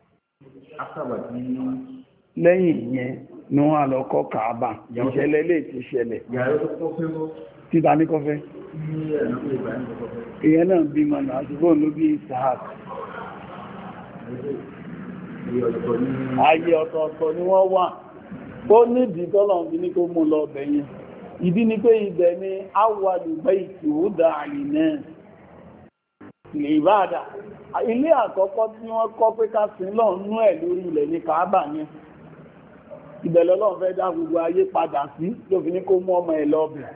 lẹ́yìn yẹn ni wọ́n wá lọ kọ́ Káàbà ìṣẹ̀lẹ̀ lè ti ṣẹlẹ̀ títà ní kọfẹ́ ìyẹn náà bí mọ̀ náà ṣùgbọ́n ló bí Isahak ayé ọ̀tọ̀ọ̀tọ̀ ni wọ́n wà ó nídìí tọ́lọ̀ bí ní kó mú lọ ọbẹ̀ yẹn ìdí ni pé ibẹ̀ ni awwalu bayti wudi'a lin-nas ìbáadà ilé àkọ́kọ́ tí wọ́n kọ́ pé ká sin lọ́nú ẹ̀ lórí ilẹ̀ ní Káàbà yẹn ibẹ̀ lọ́lọ́run fẹ́ dá gbogbo ayé padà sí ló fi ní kó mú ọmọ ẹ̀ lọ́bẹ̀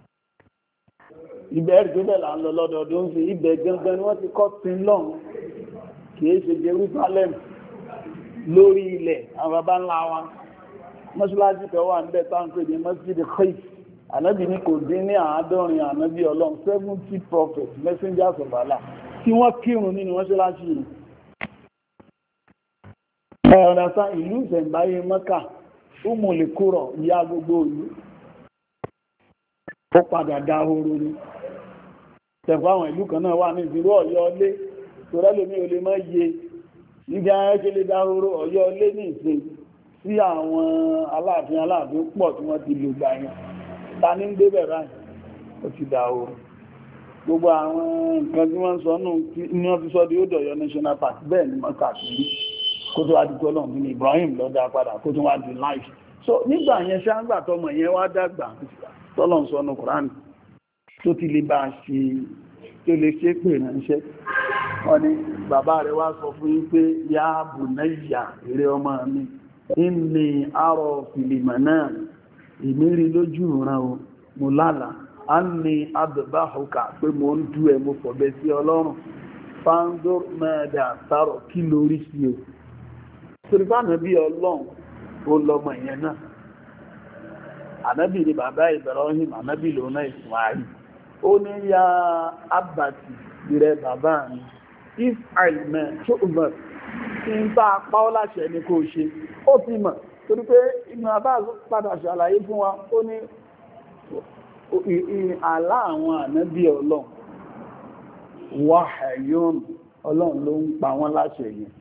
ibẹ̀ ẹ̀rì tó bẹ̀ là ń lọ lọ́dọọdún sí ibẹ̀ gangan ni wọ́n ti kọ́ sin lọ́run kìí ṣe Jerusalem lórí ilẹ̀ àwọn baba ńlá wa mọ́ṣáláṣí kan wà níbẹ̀ tá ń pè ní Masjid Khayf ànábì ní kò dín ní 50 ànábì Ọlọ́run 70 prophets messengers of Allah tí wọ́n kírun nínú mọ́ṣáláṣí yìí ẹ̀rọ̀dásá ìlú ìṣẹ̀mbáyé Mẹ́kà Ummul Qura ìyá gbogbo ìlú ó padà dáhóró ní tẹ̀fọ́ àwọn ìlú kan náà wà ní ìlú Ọ̀yọ́ Ilé torẹ́lómi olè mọ́ iye nígbà ẹ́kẹ́lẹ́ dáhóró Ọ̀yọ́ Ilé ní ìsìn sí àwọn aláàfin pọ̀ tí wọ́n ti lò gbà yẹn ta ní ń gbé bẹ̀rẹ̀ ó ti dáhóró gbogbo àwọn nǹkan tí wọ́n sọ nù ní wọ́n fi sọ di ó dọ̀yọ́ National Park bẹ́ẹ̀ ni Mọ́kà sí rí kó tó wá di tọ́lọ̀ ní Ibrahim lọ́dá padà kó tó wá di life so nígbà yẹn ṣáńgbà tọmọ yẹn wá dàgbà tọ́lọ̀ ń sọ ní Kùránì tó ti lè bá ṣe tó lè ṣe pè ránṣẹ́ wọ́n ní bàbá rẹ̀ wá sọ fún yín pé yá bunayya eré ọmọ mi inni ara fil manam ìmírí lójú ìran o mo lálàá a ní adbahuka pé mo ń dú ẹ mo fọ̀bẹ sí ọlọ́run fanzur mada taro kí lórí sí o torípàánà bí ọlọ́run ó lọmọ ìyẹn náà ànábì ni bàbá Ibrahim ànábì lòun náà Ismail ó ní ya abati rẹ bàbá mi if àìmẹ́ tó mọ̀ tí ń bá apá ọ láṣẹ ní kó ṣe ó ti mọ̀ torí pé Ibn Abbas padà ṣàlàyé fún wa ó ní àlá àwọn ànábì ọlọ́run wahyun ọlọ́run ló ń pa wọ́n láṣẹ yẹn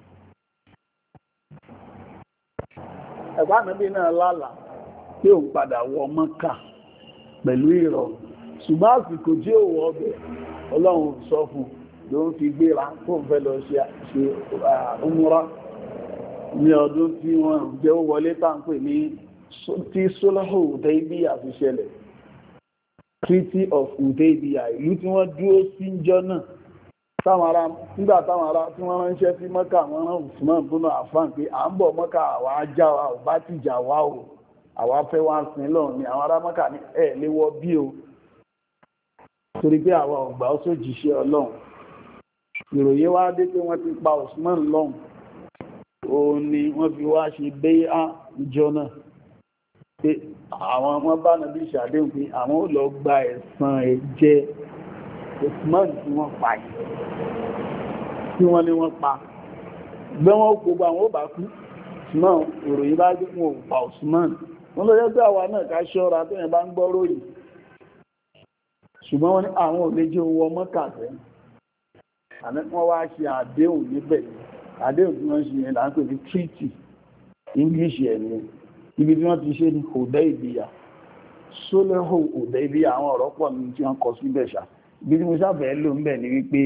ẹ̀bá ànábì náà lálàá tí ó ń padà wọ Mọ́kà pẹ̀lú ìrọ̀rùn ṣùgbọ́n àsìkò tí ó wọ ọbẹ̀ ọlọ́run sọ fún ló ń fi gbéra tó ń fẹ́ lọ ṣe umura ní ọdún tí wọ́n jẹ́ ó wọlé tàǹpẹ̀ ní tí Sulhu Hudaybiyah fi ṣẹlẹ̀ Treaty of Hudaybiyah ìlú tí wọ́n dúró sí ìjọ náà nígbà táwọn ará tí wọ́n ránṣẹ́ sí Mọ́kà wọ́n rán Usman ibn Affan pé à ń bọ̀ Mọ́kà àwa ajá wa ò bá ti jà wá o àwa fẹ́ wá sin lọ́run ni àwọn ará Mọ́kà ní ẹ̀ léwọ́ bí o torí pé àwa ọ̀gbà ó sójìṣẹ́ Ọlọ́run ìròyìn wá dé pé wọ́n ti pa Usman lọ́run òun ni wọ́n fi wá ṣe béyà ìjọ náà pé àwọn ọmọ bá nàbí ìṣàdéhùn pé àwọn ò lọ gba ẹ̀san ẹ̀jẹ̀ Usman tí wọ́n pa yìí tí wọ́n ní wọ́n pa gbé wọn gbogbo àwọn ò bá kú Usman ìròyìn bá gbé wọn ò pa Usman wọ́n lọ yẹ́ pé àwa náà ká ṣọ́ra tó yẹn bá ń gbọ́rọ̀ yìí ṣùgbọ́n wọ́n ní àwọn ò lè jẹ́ owó ọmọ kàfẹ́ àmì wọ́n wá ṣe àdéhùn níbẹ̀ àdéhùn tí wọ́n ṣe yẹn là ń pè ní treaty English ẹ̀ ní ibi tí wọ́n ti ṣe ní Hudaybiyah Sulhu Hudaybiyah àwọn ọ̀rọ̀ pọ̀ ní tí wọ́n kọ síbẹ̀ ṣá ibi tí mo sábẹ̀ lò ń bẹ̀ ní wípé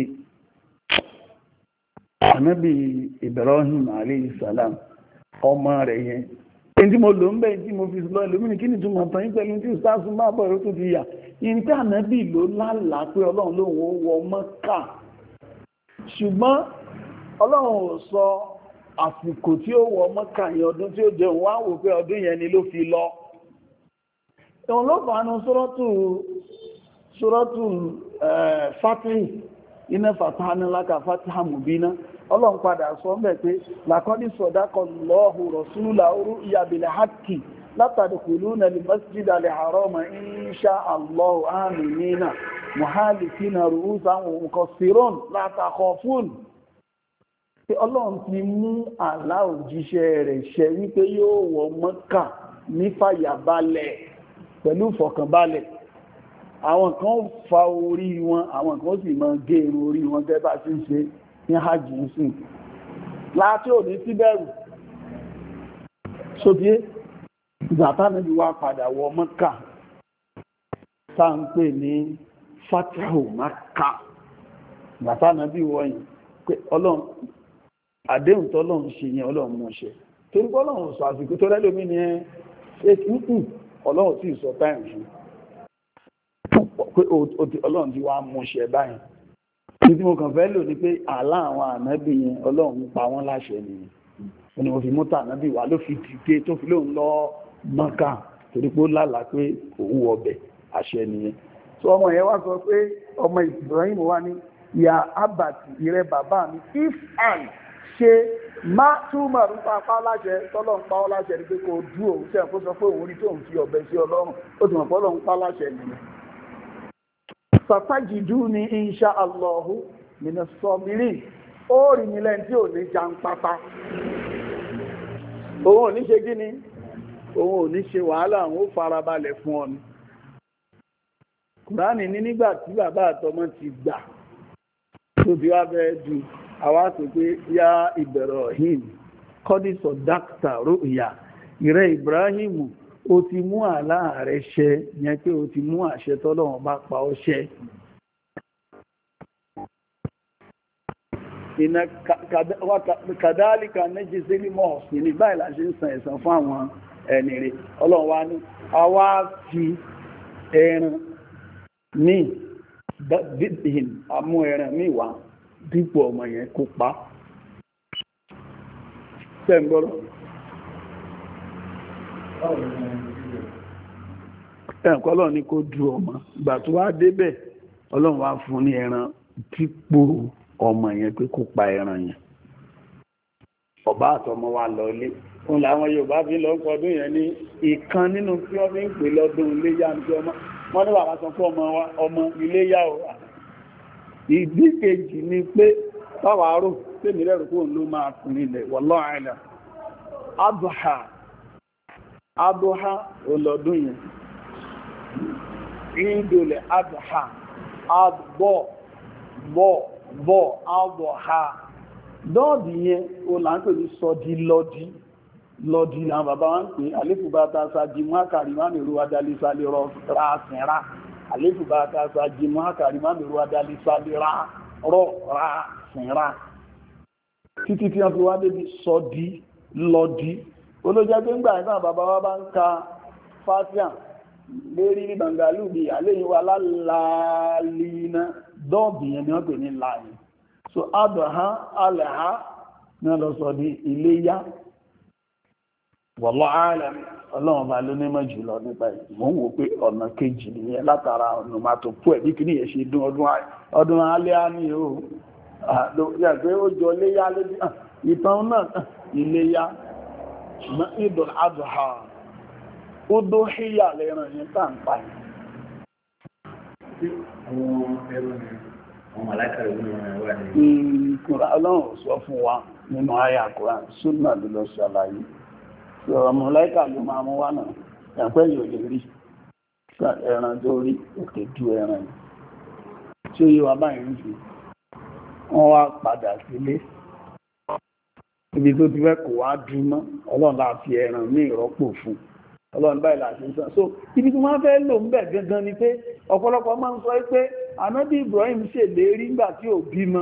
Ànábì Ibrahim alayhi salam ọmọ rẹ̀ yẹn èyí tí mo lò ń bẹ̀ tí mo fi lọ ìlúmínì kí ni túnmọ̀ tán yí pẹ̀lú tí ìsáàsù máa bọ̀ ẹ̀rọ tó ti yà yìí tí Ànábì ló lálàá pé Ọlọ́run lóhun ó wọ Mọ́kà ṣùgbọ́n Ọlọ́run ò sọ àsìkò tí ó wọ Mọ́kà yẹn ọdún tí ó jẹun wá wò pé ọdún yẹn ni ló fi lọ ìwọ̀n ló fà ánú Suratul Fatih iná fatahna laka fatahan mubina ọlọ́run padà sọ mẹ́ pé làkọ́dí sadaqallahu rasulahu ru'ya bil haqqi látàdùkùlúnà lè masjida lè harama insha Allahu aminina muhalikina ru'usan wa muqassirun la takhafun pé ọlọ́run ti mú àlá òjíṣẹ́ rẹ̀ ṣẹ wípé yóò wọ Mọ́kà ní fàyàbalẹ̀ pẹ̀lú ìfọ̀kànbalẹ̀ àwọn kan fa orí wọn àwọn kan sì máa gé irun orí wọn gẹ́gẹ́ bá ti ń ṣe ní hajj sìn láti ò ní síbẹ̀rù sóbí ìgbàtà níbi wá padà wọ Mọ́kà tá ń pè ní fatahu Mọ́kà ìgbàtà níbi wọ́yìn pé ọlọ́run àdéhùn tọ́lọ́run ṣe yẹn ọlọ́run mú ṣe torí ọlọ́run sọ àsìkò tó lẹ́lómi ní ẹ̀kùnkùn ọlọ́run sì sọ táìmù fún pé ọlọ́run ti wá mú ṣe báyìí tí mo kàn fẹ́ lò ní pé àlá àwọn ànábì yẹn ọlọ́run pa wọ́n láṣẹ nìyẹn ni mo fi mútà ànábì wá ló fi dìde tó fi lóun lọ Mọ́kà torí pé ó lálà pé òun ọbẹ̀ àṣẹ nìyẹn so ọmọ yẹn wá sọ pé ọmọ Ibrahim wá ní ya abati ìrẹ bàbá mi if I ṣe má túmọ̀ ń pa láṣẹ tọ́lọ̀ ń pa ọ́ láṣẹ ní pé kò dú òun sẹ́yìn kó sọ pé òun rí tóun fi ọ̀bẹ sí ọlọ́run ó ti mọ̀ pé Ọlọ́run pa láṣẹ nìyẹn satajiduni insha Allahu minas sabirin ó rí mi lẹ́ni tí ò ní jàǹpátá òun ò ní ṣe gíní òun ò ní ṣe wàhálà òun ó farabalẹ̀ fún ọ ni Kùránì ní nígbà tí bàbá àtọmọ ti gbà tó bí wá bẹ́ẹ̀ ju àwa sọ pé yá Ibrahim kọ́dísọ̀ dákítà róòyà ìrẹ́ Ibrahim ó ti mú àlá rẹ̀ ṣẹ yẹn pé ó ti mú àṣẹ tọ́lọ́run bá pa ọ́ ṣẹ iná kàdálíkà méjì sílí mọ́ọ̀sí ní báyìí la ṣe ń san ẹ̀san fún àwọn ẹni rẹ̀ ọlọ́run wá ní àwa fi ẹran ní dídìn amú ẹran ní ìwà dípò ọmọ yẹn kó pa tẹ́ǹgbọ́rọ̀ ẹ̀kọ́ ọlọ́run ní kó du ọmọ ìgbà tó wá débẹ̀ ọlọ́run wá fún ní ẹran dípò ọmọ yẹn pé kó pa ẹran yẹn ọba àtọmọ wa lọ ilé òun làwọn Yorùbá fi lọ kọdún yẹn ní ìkan nínú tí wọ́n fi ń pè lọ́dún iléyá ní ọmọ wọ́n ní bàbá sọ fún ọmọ iléyá o ìdí kejì ni pé báwa rò tèmi lẹ́rù kó ló máa kùn ilẹ̀ wallahu a'lam Adha olọ́dún yẹn ìdòlẹ̀ Adha Adha dọ́ọ̀dì yẹn o là ń pè ní sọ́dí lọ́dí àwọn bàbá wọn pè àléfùbátà sàjìmú àkàrìmánìrú adálísálẹ̀ rà sínra àléfùbátà sàjìmú àkàrìmánìrú adálísálẹ̀ rà sínra títí tí wọ́n fi wá débi sọ́dí lọ́dí olójẹ́ pé ń gbà nígbà bàbá wa bá ń ka fásíà lérí ní bangalú bí àléyìnwá lálàálínà dọ́ọ̀bì yẹn ni wọ́n pè ní láàyè so adọ̀há alẹ́há ní ọlọ́sọ̀ di iléyá wallahu a'lam ọlọ́run bá ló nímọ̀ jùlọ nípa ìmọ̀ wò pé ọ̀nà kejì nìyẹn látara ọ̀nà máa tó pọ̀ ẹ̀bí kí ní yẹ ṣe dún ọdún alẹ́ á ní o pé ó jọ léyá lójú ìtàn náà iléyá ṣùgbọ́n Eidul Adha ó dó híyà lẹ́ran yẹn tá ń pa Ọlọ́run sọ fún wa nínú àyà Kùránì súnà ló lọ ṣàlàyé sọ̀rọ̀ mọ̀láíkà ló máa mú wá náà ẹ̀pẹ́ yóò lè rí ẹran tó rí òkè ju ẹran yìí tí ó yí wa báyìí ń fi wọ́n wá padà sílé ibi tó ti fẹ́ kò wá dúmọ́ Ọlọ́run láà fi ẹran ní ìrọ́pò fún Ọlọ́run báyìí láti ń sàn so ibi tí wọ́n fẹ́ lò ń bẹ̀ gangan ni pé ọ̀pọ̀lọpọ̀ máa ń sọ pé ànábì Ibrahim ṣèlérí nígbà tí ò bímọ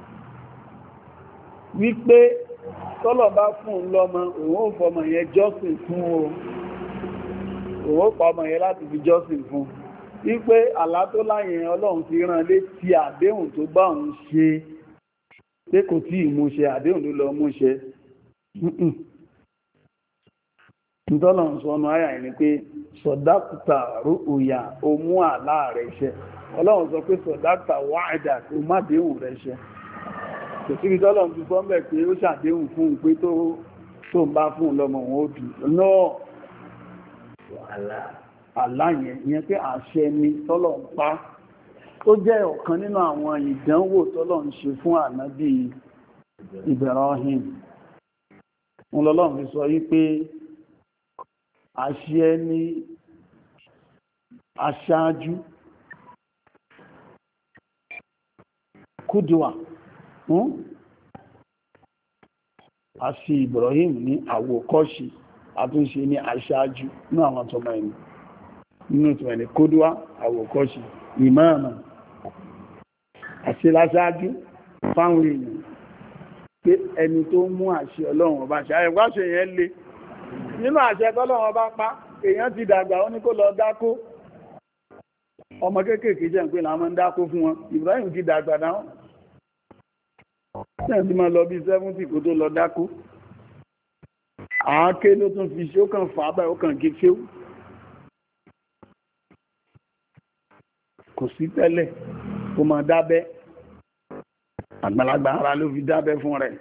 wípé tọ́lọ̀ bá fún un lọ́mọ òun ò fọmọ yẹn jọ́sìn fún o òun ò pa ọmọ yẹn láti fi jọ́sìn fún wípé àlá tó láyẹn Ọlọ́run fi rán létí àdéhùn tó bá òun ṣe pé kò tí ì múṣẹ àdéhùn ló lọ múṣẹ nítọ́lọ̀ ń sọ ọ́nà ayà ní pé sọ̀dákùtà rúùyà ó mú àlá rẹ̀ ṣẹ. Ọlọ́run sọ pé sọ̀dákùtà wáàdà ó má déhùn rẹ̀ ṣẹ. Kò sí nítọ́lọ̀ ti sọ mẹ́ pé ó ṣàdéhùn fún un pé tó ń bá fún un lọ́mọ wọn ó dùn. Náà àlá yẹn pé àṣẹ ni tọ́lọ̀ ń pa. Ó jẹ́ ọ̀kan nínú àwọn ìdánwò tọ́lọ̀ ń ṣe fún ànábì Ibrahim. Wọ́n lọ́lọ́run fi sọ wípé àṣẹ ní aṣáájú kúdùwà àṣì Ibrahim ní àwòkọ́ṣe àtúnṣe ní aṣáájú ní àwọn tọmọ ẹni nínú ìtùmọ̀ ẹni kúdùwà àwòkọ́ṣe ìmáàmù àṣẹ láṣáájú fáwọn èèyàn pé ẹni tó mú àṣẹ Ọlọ́run ọba ṣe àyẹ̀wáṣẹ yẹn lé nínú àṣẹ tọ́lọ́run ọba pa èèyàn ti dàgbà ó ní kó lọ dákó ọmọ kéékèèké jẹ́ pé làwọn ń dákó fún wọn Ibrahim ti dàgbà náà ṣe ti máa lọ bí 70 kó tó lọ dákó àáké ló tún fi ṣe ó kàn fà báyìí ó kàn gé ṣéwú kò sí tẹ́lẹ̀ kó máa dábẹ́ àgbàlagbà ara ló fi dábẹ́ fún rẹ̀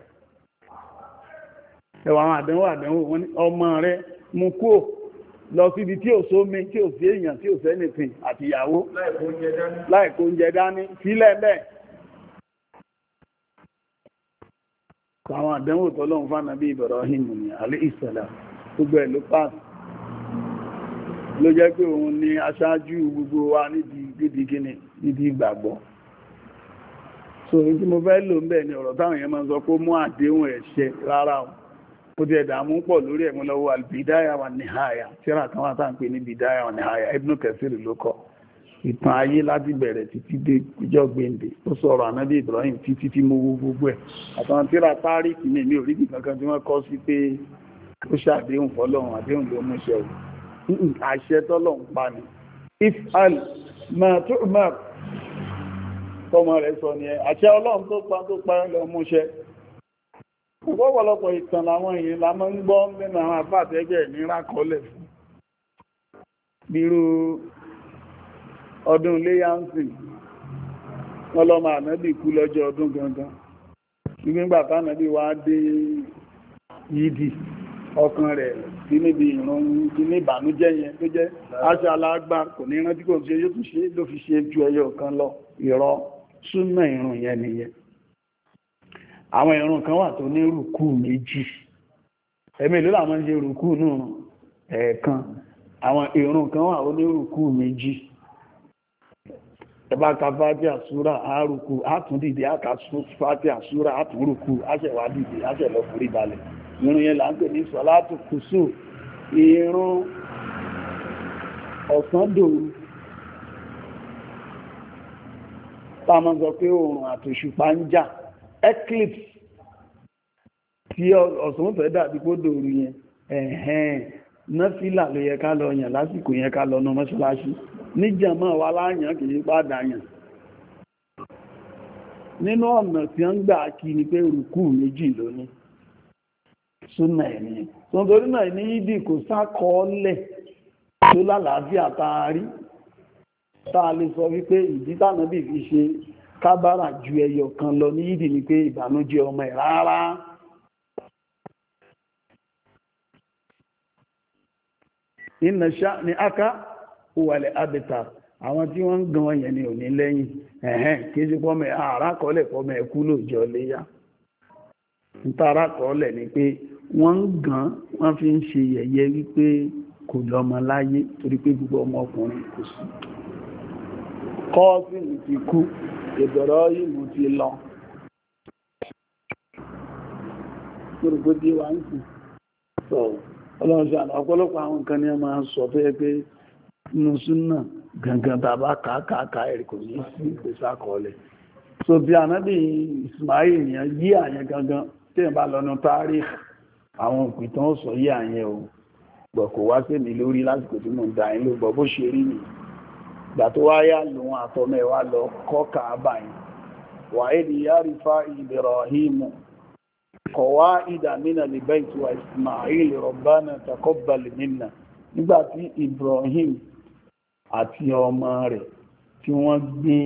ẹwà àwọn àdánwò wọn ní ọmọ rẹ̀ mú kó lọ síbi tí ò sómi tí ò sí èèyàn tí ò sẹ́nìtìn àti ìyàwó láìkó oúnjẹ dání sílẹ̀ bẹ́ẹ̀. Àwọn àdánwò tọ́lọ́run fún Ànábì Ibrahim ní alayhi salam gbogbo ẹ̀ ló pàṣẹ ló jẹ́ pé òun ni aṣáájú gbogbo wa nídìí ìgbàgbọ́. So ní tí mo fẹ́ lò ń bẹ̀ ni ọ̀rọ̀ táwọn èèyàn máa ń sọ pé ó mú àdéhùn ẹ̀ṣẹ̀ rárá o ó ti ẹ̀dàmú pọ̀ lórí ẹ̀mú lọ́wọ́ al-Bidaya wa Nihaya tíra kan wá tá ń pè ní Bidaya wa Nihaya Ibn Kathir ló kọ ìtàn ayé láti bẹ̀rẹ̀ títí dé ìjọ gbèǹde ó sọ̀rọ̀ Ànábì Ibrahim títí tí mo wo gbogbo ẹ̀ àtàwọn tíra táríkì ní èmi orígbì kankan tí wọ́n kọ́ sí pé ó ṣàdéhùn fọ́lọ́run àdéhùn ló mú ṣẹ àṣẹ tọ́lọ́run pa ni if al ma tu'mar tọmọ rẹ̀ sọ ni ẹ àṣẹ Ọlọ́run tó pa lọ mú ṣẹ. Ọ̀pọ̀lọpọ̀ ìtàn làwọn èèyàn la máa ń gbọ́ nínú àwọn àfáàtẹ́gẹ̀ ní rákọọ́lẹ̀ fún. Bírú ọdún léyánsì, wọ́n lọ́mọ ànábì kú lọ́jọ́ ọdún gangan. Nígbà tánàbí wá dé yídì, ọkàn rẹ̀ sí níbi ìrun sí ní ìbànújẹ́ yẹn tó jẹ́ aṣọ alágbá kò ní rántí kò ṣe yóò tún ṣe ló fi ṣe ju ẹyọ kan lọ ìrọ̀ súnà ìrun yẹn nìyẹn. Àwọn ìrun kan wà tó ní rùkú méjì ẹ̀mí ló làwọn ṣe rùkú náà ẹ̀ẹ̀kan àwọn ìrun kan wà ó ní rùkú méjì ẹbá ka fàtíà súrà àárùkú átúndìdì àkà fàtíà súrà átúnrùkú àṣẹwádìdì àṣẹlọ forí balẹ̀ ìrun yẹn là ń pè ní sọ̀látù kùsù ìrun ọ̀sán dòru táwọn sọ pé oòrùn àtòṣùpá ń jà eclipse tí ọ̀sán fẹ́ dàbí kó dòru yẹn náfílà ló yẹ ká lọ yàn lásìkò yẹn ká lọ ná mọ́ṣáláṣí níjàmọ́ wa láyàn kì í padà yàn nínú ọ̀nà tí wọ́n ń gbà kí ni pé rùkú méjì lónìí súnà ẹ̀mí tó ń torí náà ní ìdí kò sákọọ́lẹ̀ tó lálàáfíà taari tá a lè sọ wípé ìdí tánàbí fi ṣe kábàrà ju ẹyọ kan lọ ní ìdí ni pé ìbànújẹ́ ọmọ ẹ̀ rárá. Inna sha'ni'aka huwal abtar àwọn tí wọ́n ń gan yẹn ni ò ní lẹ́yìn kìí ṣe pọ́mọ̀ àrákọọ́lẹ̀ pọ́mọ̀ ẹkú lóòjọ́ léyá ìtàrákọọ́lẹ̀ ni pé wọ́n ń gan wọ́n fi ń ṣe yẹ̀yẹ́ wípé kò lọ́mọ láyé torí pé gbogbo ọmọkùnrin kò sí Kọ́sìmù ti kú Ìbráhímù ti lọ gbogbo dí wa ń sùn sọ̀rọ̀ ọlọ́run ọ̀pọ̀lọpọ̀ àwọn nǹkan ni a máa sọ tó yẹ pé inú súnnà gangan tàbá kàákàá ẹ̀rì kò ní sí ìpèsàkọọ́lẹ̀ so bí anábì Ismail yẹn yí àyẹn gangan tí ẹ̀ bá lọ́nà táàrí àwọn òpìtàn sọ yí àyẹn o gbọ̀ kò wá sí mi lórí lásìkò tí mo ń da yín ló gbọ́ bó ṣe rí nì ìgbà tó wáyá lòun àtọmọ ẹ̀ wá lọ kọ́ Káàbà yẹn wà édi yárífà Ibrahimu qawa'ida mina al-bayt wa Ismail rabbana taqabbal minna nígbàtí Ibrahim àti ọmọ rẹ̀ tí wọ́n gbé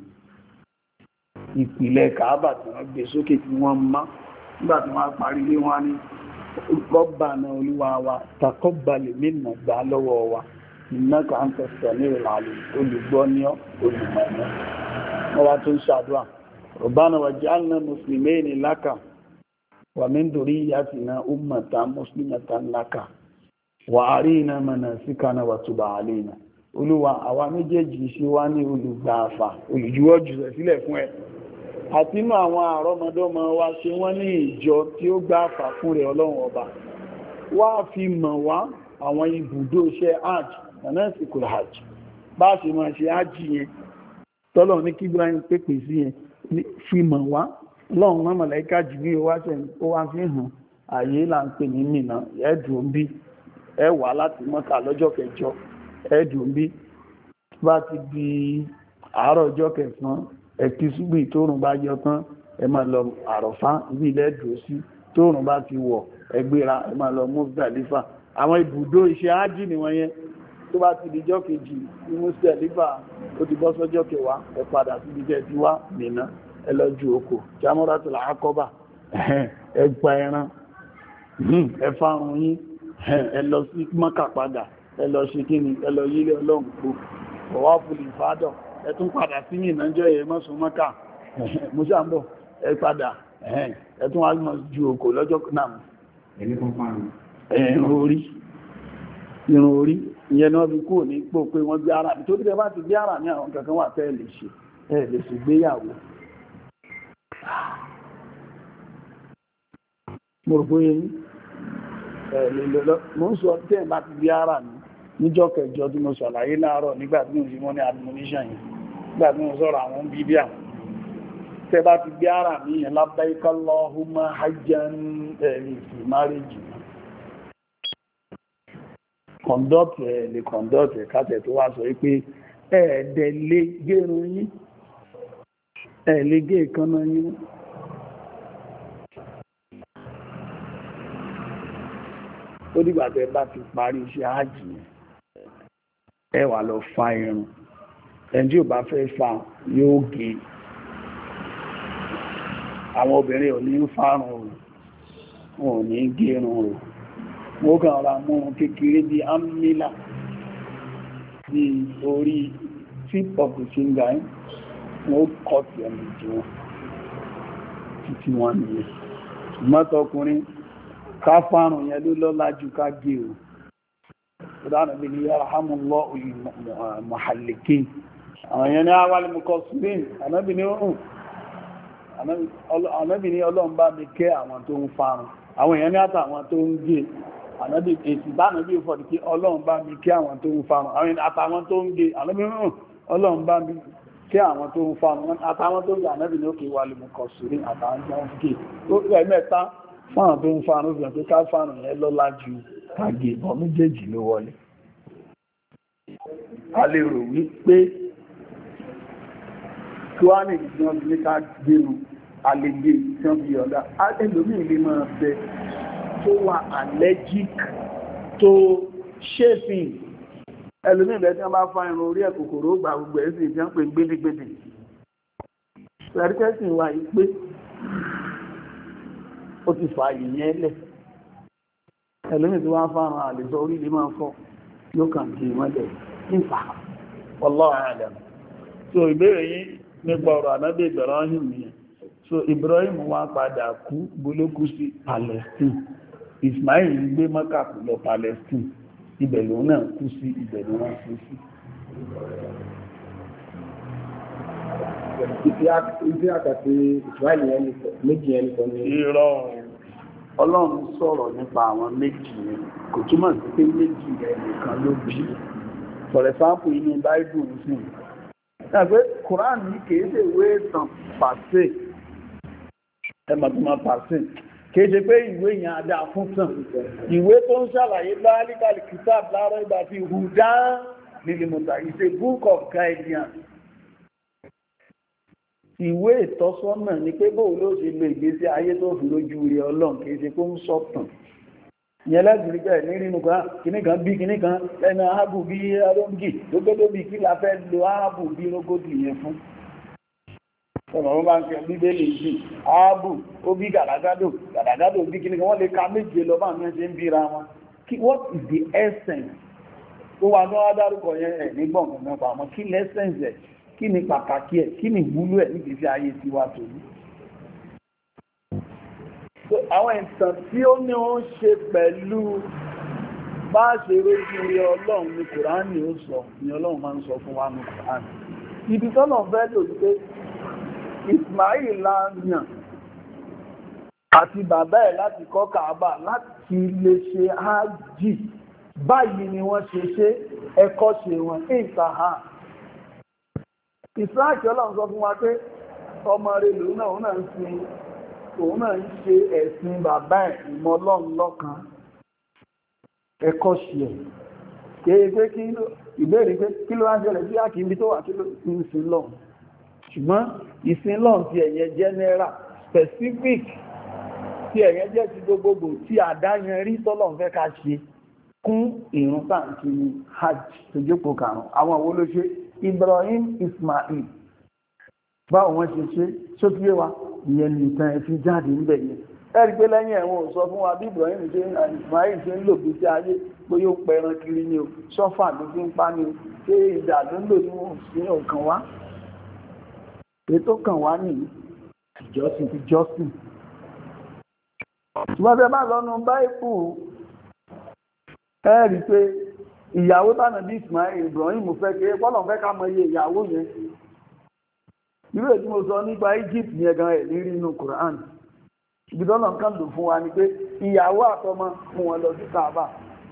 ìpìlẹ̀ Kaaba tí wọ́n gbé sókè tí wọ́n mọ́ nígbàtí wọ́n parí lé wọ́n ní Rabbana olúwa wa taqabbal minna gbà lọ́wọ́ wa innaka anta as-sami'ul 'alim olùgbọ́ ní olùmọ̀ ní wọ́n wá tó ń ṣàdúrà Rabbana waj'alna muslimayni laka wa min dhurriyyatina ummatan muslimatan laka wa arina manasikana wa tub 'alayna olúwa àwa méjèèjì ṣe wá ní olùgbàfà olùjúwọ́ jùsẹ̀ sílẹ̀ fún ẹ àti inú àwọn àrọ́mọdọ́mọ wa ṣe wọ́n ní ìjọ tí ó gbàfà fún rẹ̀ ọlọ́run ọba wá fi mọ̀ wá àwọn ibùdó iṣẹ́ hajj manasikul hajj bá ṣe máa ṣe hajj yẹn tọ́lọ̀ ní kí Ibrahim pèpè sí yẹn fi mọ̀ wá ọlọ́run náà mọ̀lẹ́ká jù ní ó wá fi hàn àyè là ń pè ní Mínà ẹ̀dùn bí ẹ wà láti Mọ́kà lọ́jọ́ kẹjọ ẹ̀dùn bí bá ti di àárọ̀ ọjọ́ kẹsàn-án ẹ̀kí súgbì tóòrùn bá yọ tán ẹ máa lọ Àrọ̀fá ibi ilẹ̀ dùn sí tóòrùn bá ti wọ̀ ẹgbéra ẹ máa lọ Muzdalifa àwọn ibùdó iṣẹ́ ájì nìwọ̀n yẹn tó bá ti di ọjọ́ kejì ní Muzdalifa ó ti bọ́ sọ́jọ́ kẹwàá ẹ padà sí ibi jẹ́ ti wá Mínà ẹ lọ ju oko Jamratul Aqaba ẹ gba ẹran ẹ fárun yín ẹ lọ sí Mọ́kà padà ẹ lọ ṣe kí ni ẹ lọ yílé ọlọ́run kó ọwá fúlì fádọ̀ ẹ tún padà sí ní ìnájọ́ yẹ mọ́sùn Mọ́kà mọ́sàmbọ̀ ẹ padà ẹ tún wá mọ́ ju òkò lọ́jọ́ náà irun orí ìyẹn náà fi kúrò ní pò pé wọ́n gbé ara tó bí ẹ bá ti gbé ara ní àwọn kankan wà tẹ́ lè ṣe gbéyàwó mo rò pé mo ń sọ tí ẹ̀ bá ti gbé ara ní níjọ́ kẹjọ tí mo ṣàlàyé láàárọ̀ nígbà tí mo fi wọ́n ní admonition yìí nígbà tí mo sọ̀rọ̀ àwọn bíbí àwọn tẹ́ bá ti gbé ara ní yẹn labbaik Allahumma hajjan ẹ̀rì sí márèjì conduct lè conduct kátẹ̀ tó wá sọ wípé ẹ̀ẹ̀dẹ̀ lè gẹ́rùn yín ẹ̀ẹ̀lẹ́ gẹ́ ìkànnà yín ó dìgbà tẹ́ bá ti parí iṣẹ́ ájì ẹ wá lọ fa irun ẹni tí ò bá fẹ́ fa yóò gé àwọn obìnrin ò ní fárun ò ní gérun wọ́n kàn ra mú kékeré bí amílà bí orí tip of the finger wọ́n kọ́ tí ẹni tí wọ́n títí wọ́n nìyẹn mọ́tọkùnrin ká fárun yẹn ló lọ́lá jù ká gé o ìdáná bí ní yarhamullahu al-muhallikin àwọn yẹn ní awal muqassirin ànábì ní ọlọ́run bá mi kẹ́ àwọn tó ń fárun àwọn èèyàn ní àtàwọn tó ń gé ànábì èsì bánàbí fọ́dí kí ọlọ́run bá mi kẹ́ àwọn tó ń fárun àwọn àtàwọn tó ń gé ànábì ọlọ́run bá mi kẹ́ àwọn tó ń fárun àtàwọn tó ń gé ànábì ní òkè wal muqassirin àtàwọn tó ń gé tó rẹ̀ mẹ́ta fáwọn tó ń fárun fi hàn pé ká fárun yẹn lọ́lá ju kàgé ìbọn méjèèjì ló wọlé a lè rò wípé kí wá ní ìgbìyàn bí ká gbèrú àlègbè tí wọ́n fi yọ̀dá ẹlòmí ilé máa bẹ tó wà allergic tó shaving ẹlòmí ìbẹ̀ tí wọ́n bá fá irun orí ẹ̀kòkòrò ó gbà gbogbo ẹ̀sìn tí wọ́n pè gbédégbédé lẹ́rìkẹ́sìn wà yí pé ó ti fà ìyẹn lẹ̀ ẹlòmí tí wọ́n fárun àlèsọ orí ilé máa fọ́ yóò kàn kí mọ́lẹ̀ nífà wallahu a'lam. So ìbéèrè yìí nípa ọ̀rọ̀ ànábì Ibrahim yẹn so Ibrahim wá padà kú gbólókú sí Palestine Ismail gbé Mọ́kà lọ Palestine ibẹ̀ lòun náà kú sí ibẹ̀ lòun náà kú sí. Ìfẹ́ àkàtì Ismail yẹn méjì yẹn nìkan ní irọ́ Ọlọ́run sọ̀rọ̀ nípa àwọn méjì yẹn kò túmọ̀ sí pé méjì yẹn nìkan ló bí for example inú Bible nìsín ẹgbẹ́ Quran ní kìí ṣe ìwé ìtàn pàṣẹ ẹmọ̀túnmọ̀ pàṣẹ kìí ṣe pé ìwé yẹn adá fún tàn ìwé tó ń ṣàlàyé láàrínkàlì kìtàb láàrọ̀ ìgbà fi hù dá nílé mọ̀tà it's a book of guidance ìwé ìtọ́sọ́nà ni pé bóò ló ṣe lo ìgbésí ayé tó fi lójú rí ọlọ́run kìí ṣe kó ń sọ̀tàn ìyẹn lẹ́sìn bẹ́ẹ̀ ní rínú kan kíní kan bí kíní kan lẹ́nu áàbù bí aróńgì lógódó bí kí la fẹ́ lo áàbù bí rógódì yẹn fún ọ̀nà wọn bá ń kẹ bíbélì sí áàbù ó bí gàdàgádò bí kíní kan wọ́n lè ka méje lọ bá mi ṣe ń bíra wọn what is the essence tó wà ní wọ́n dárúkọ yẹn ẹ̀ ní gbọ̀ngàn mẹ́fà àmọ́ kí lẹ́sẹ̀nsì ẹ̀ kí ni pàtàkì ẹ̀ kí ni ìwúlò ẹ̀ níbi tí ayé ti wá tòun. Àwọn ìtàn tí ó ní ó ń ṣe pẹ̀lú bá ṣe rójú rí ọlọ́run ní Kùránì ó sọ ní ọlọ́run máa ń sọ fún wa ní Kùránì. Ibi tọ́nà fẹ́ lò ní pé Ismail láàyàn àti bàbá ẹ̀ láti kọ́ Kàábà láti lè ṣe hájì báyìí ni wọ́n ṣe ẹ̀kọ́ ṣe wọn ìsàhà. Ìsáàkì ọlọ́run sọ fún wa pé ọmọ rẹ̀ lòun náà ń ṣe ẹ̀sìn bàbá ẹ̀ ìmọ̀ ọlọ́run lọ́kan ẹ̀kọ́ ṣe ẹ̀ kéé pé kí ìbéèrè pé kí ló wá ṣẹlẹ̀ sí àkíńbí tó wà kí ló ń sin lọ́run ṣùgbọ́n ìsìn lọ́run ti ẹ̀yẹ general specific tí ẹ̀yẹ jẹ́ ti gbogbogbò tí àdáyẹnrí tọ́lọ́run fẹ́ ká ṣe kún ìrun táǹkì ní hajj tó jókòó karùn-ún àwọn owó ló ṣe Ibrahim Ismail báwo wọ́n ṣe sókè wa ìyẹn nìkan ẹ̀ fi jáde níbẹ̀ yẹn ẹ̀rí pé lẹ́yìn ẹ̀wọ̀n ò sọ fún wa bí Ibrahim ṣe Ismail ṣe ń lò bí sí ayé bóyá ó pẹran kiri ni o sọ́fà ló fi ń pa ni o ṣé ìdà ló ń lò ní wọn sí ọ̀kan wá ètò kan wá ní ìjọsìn ṣùgbọ́n bẹ́ẹ̀ bá lọ́nu báìbù ẹ̀rí pé ìyàwó tánà bí Ismail Ibrahim fẹ́ kéré pọ́lọ̀ fẹ́ ká mọ iye ìyàwó yẹn irú èdè mo sọ nípa Egypt yẹn gan ẹ̀ lérí inú Quran ibi tọ́nà kan lò fún wa ni pé ìyàwó àtọmọ fún wọn lọ sí Kaaba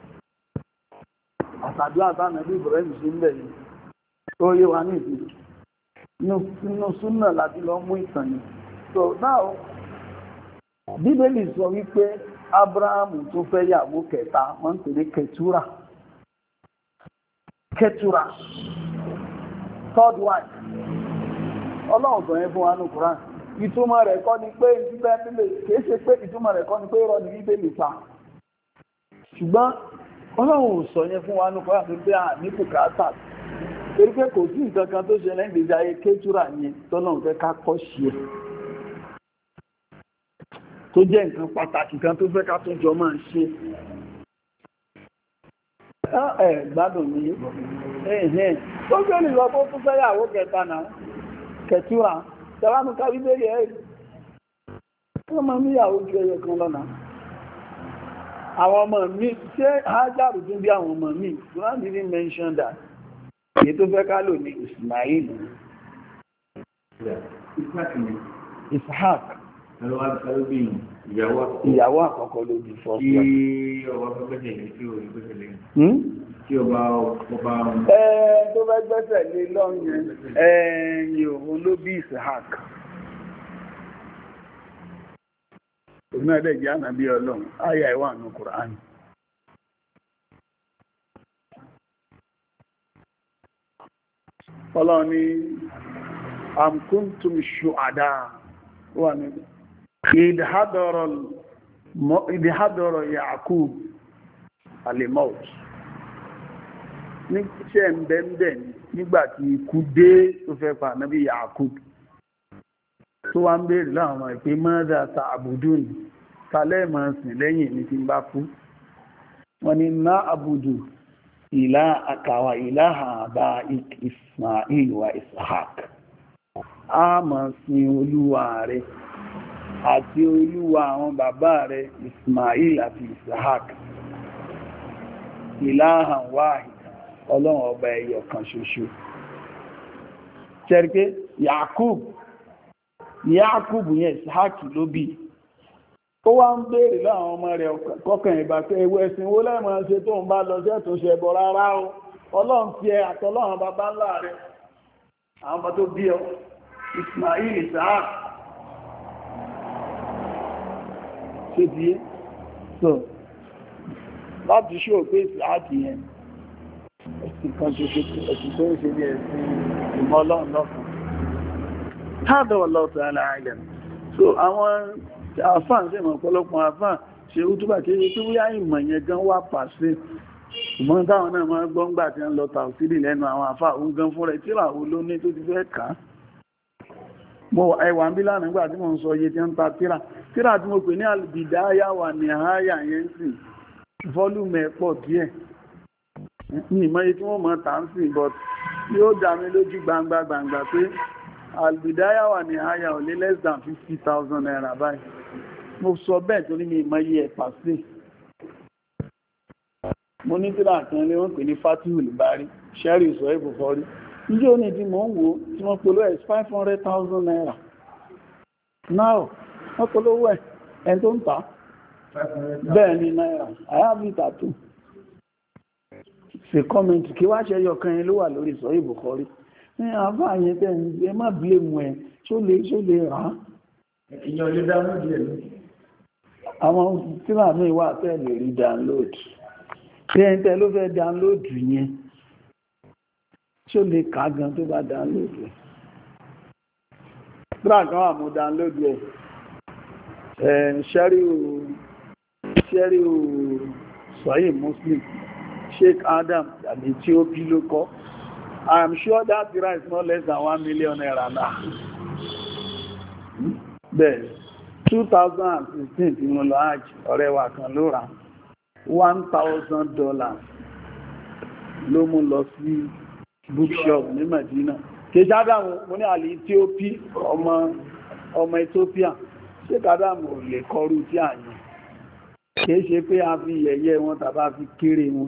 àtàdúrà tánà bí Ibrahim ṣe ń bẹ̀ yìí tó yé wa ní ìdí inú súnà láti lọ mú ìtàn yìí so now Bíbélì sọ wípé Abrahamu tó fẹ́ yàwó kẹta wọ́n ń pè ní Ketura third wife ọlọ́run sọ yẹn fún wa ní Quran ìtumọ̀ rẹ̀ kọ́ ni pé kìí ṣe pé ìtumọ̀ rẹ̀ kọ́ ni pé irọ́ ni Bíbélì pa ṣùgbọ́n ọlọ́run sọ yẹn fún wa ní Quran tó gbé àní bùkátà torí pé kò sí nǹkan kan tó ṣe lẹ́yìn ìgbésí ayé Ketura yẹn tọ́lọ́run fẹ́ ká kọ́ ṣe é tó jẹ́ nǹkan pàtàkì kan tó fẹ́ ká tó jọ máa ṣe gbádùn ní ẹ̀hẹ́n tó gbé nìlọ tó tún fẹ́yàwó kẹta náà Ketura tẹ́wàmù ká Bíbélì ẹ̀rì wọ́n máa níyàwó ju ẹyọ kan lọ́nà àwọn ọmọ mi ṣé Hájàrù tún bí àwọn ọmọ mi Quran didn't mention that èyí tó fẹ́ ká lò ní Ismail Ishaq ìyàwó àkọ́kọ́ ló bí fọ́ sí tí ọba tó bá gbẹ́sẹ̀ lé lọ́yìn ẹ̀yìn òun ló bí Ishaq òun náà dẹ̀ jẹ́ ànábí Ọlọ́run áyà ìwà ní Kùránì Ọlọ́run ni am kuntum shuhada wà ní ìdíhádọ́rọ̀ Yaqub al-maut ní ṣe ẹ̀m̀bẹ̀m̀bẹ̀ nígbàtí ikú dé tó fẹ́ pa Ànábì Yaqub tó wá ń bèèrè láwọn ọmọ ìpé mọ́dá ta'budun tàlẹ́ mọ́ sìn lẹ́yìn ní ti bá kú wọ́n ni na'budu ilahaka wa ilaha aba'ik Ismail wa Ishaq a máa sìn olúwa rẹ̀ àti olúwa àwọn bàbá rẹ̀ Ismail àti Ishaq ilahan wahid ọlọ́run ọba ẹyọ kan ṣoṣo ṣẹ́rí pé Yakub yẹn Ishaq ló bí ó wá ń béèrè láwọn ọmọ rẹ̀ kọkàn ìbá pé ewu ẹ̀sìn wo lẹ́mọ̀ ṣe tó ń bá lọ ṣẹ́ tó ṣẹbọ rárá o ọlọ́run fi ẹ àtọlọ́run bàbá ńlá rẹ̀ àwọn ọmọ tó bí ọ Ismail Ishaq ṣe bí é so láti ṣó pé Ishaq yẹn ẹ̀sìn kan ṣe ẹ̀sìn tó ń ṣe bí ẹ̀sìn ìmọ̀ ọlọ́run lọ́kàn hádọ̀ ọlọ́ọ̀tọ̀ aláàrẹ̀ so àwọn àfáà ṣe mọ̀ ọ̀pọ̀lọpọ̀ àfáà ṣe ó túbà kí tó wíyá ìmọ̀ yẹn gan wà pàṣẹ ṣùgbọ́n táwọn náà máa gbọ́ngbà tí wọ́n lọ tàùsílì lẹ́nu àwọn àfáà òun gan fún rẹ̀ tíra wo ló ní tó ti fẹ́ kà á mo ẹwà ń bí lánàá nígbà tí mo ń sọ iye tí ń ta tíra tí mo pè ní Al-Bidaya wa Nihaya yẹn sì fọ́lùmù ẹ̀ pọ̀ díẹ̀ ní ìmọ̀ye tí wọ́n mọ̀ tà ń sìn but yóò dá mi lójú gbangba pé Al-Bidaya wa Nihaya ò lé less than 50,000 naira báyìí mo sọ bẹ́ẹ̀ torí mi ìmọ̀ye ẹ̀ pàṣẹ mo ní tíra kan lé wọ́n pè ní Fatihul Bari sherry sọ Bukhari ilé òní tí mò ń wò tí wọ́n polówó ẹ̀ 500,000 naira now wọ́n polówó ẹ̀ ẹni tó ń tà bẹ́ẹ̀ ni naira I have it at home ṣe comment kí wá ṣe yọ kan yẹn ló wà lórí sọ Bukhari ní àbá yẹn tẹ́ ẹ má blame ẹ̀ ṣó lè rà á ìyàn lè download ẹ̀ lọ àwọn tíra mi wà tẹ́ lè rí download tẹ́ ló fẹ́ download yẹn tí ó lè kà gan tó bá download ẹ̀. Tíra kan wà mú download ẹ̀. Ṣẹ́rí Sahih Muslim, Sheikh Adam, àbí tí ó bí ló kọ́. I am sure that tíra is not less than 1 million naira now. Bẹ́ẹ̀ 2016 tí mo lọ hajj, ọ̀rẹ́ wa kan ló rà $1,000 ló mú lọ sí bookshop ní Medina kejádàmù mo ní àlè Ethiopia ọmọ Ethiopia ṣe kádàmù ò lè kọrú tí a yẹn kìí ṣe pé a fi yẹ̀yẹ́ wọn tàbá fi kéré wọn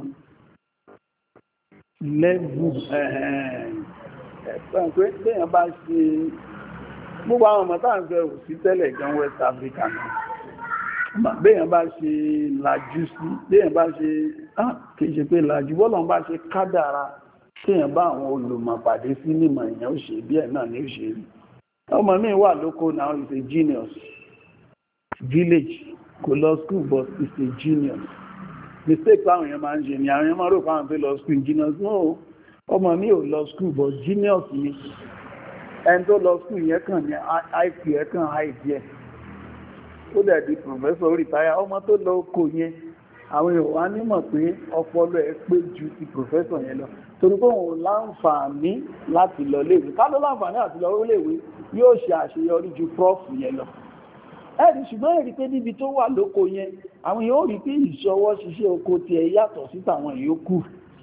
lẹ́gbù ẹ̀fẹ́ pé léèyàn bá ṣe gbogbo àwọn ọmọ táà ń fẹ́ ò sí tẹ́lẹ̀ gan West Africa náà béèyàn bá ṣe làjú sí béèyàn bá ṣe kìí ṣe pé làjú bọ́lọ̀ bá ṣe kádàrá kéèyàn bá àwọn olùmọ̀ pàdé sí nímọ̀ èèyàn ó ṣe bí ẹ̀ náà ní ó ṣe rí ọmọ mi wà lóko now is a genius village kò lọ school but is a genius mistake táwọn èèyàn máa ń ṣe ni àwọn èèyàn máa rò fáwọn tó lọ school genius no ọmọ mi ò lọ school but genius ni ẹni tó lọ school yẹn kàn ní IQ ẹ̀ kàn high díẹ̀ ó dẹ̀ di professor retire ọmọ tó lọ oko yẹn àwọn èèyàn wá nímọ̀ pé ọpọlọ ẹ̀ pé ju ti professor yẹn lọ torí pé òun láǹfààní láti lọ léèwé ká ló láǹfààní àti lọ léèwé yóò ṣe àṣeyọrí ju prof yẹn lọ ẹ̀rí ṣùgbọ́n èrí pé níbi tó wà lóko yẹn àwọn èèyàn ó rí pé ìṣọwọ́ ṣiṣẹ́ oko tiẹ̀ yàtọ̀ sí tàwọn ìyókù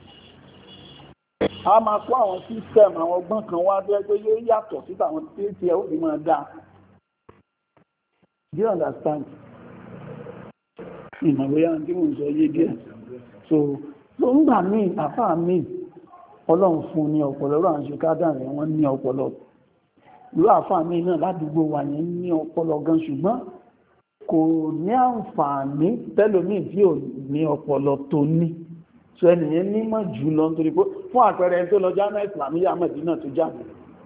a máa kó àwọn system àwọn ọgbọ́n kan wá bẹ́ẹ̀ pé yóò yàtọ̀ sí tàwọn tí tiẹ̀ ó fi máa dáa. Do you understand? Ìmọ̀wéyá tí mo ń sọ yé díẹ̀. So ń gbà míì, àfáà míì, ọlọ́run fún ní ọpọlọ, ọ̀rọ̀ àwọn ṣekádà rẹ̀ wọ́n ní ọpọlọ. Ìlú àfáà míì náà ládùúgbò wà ní ọpọlọ gan ṣùgbọ́n kò ní àǹfààní tẹ́lòmíì tí ò ní ọpọlọ tó ní. So ẹnìyẹn nímọ̀ jù lọ nítorí pé fún àpẹẹrẹ tó lọ jámẹ́ ìsìlámíyà Mẹ́dínà tó jáde.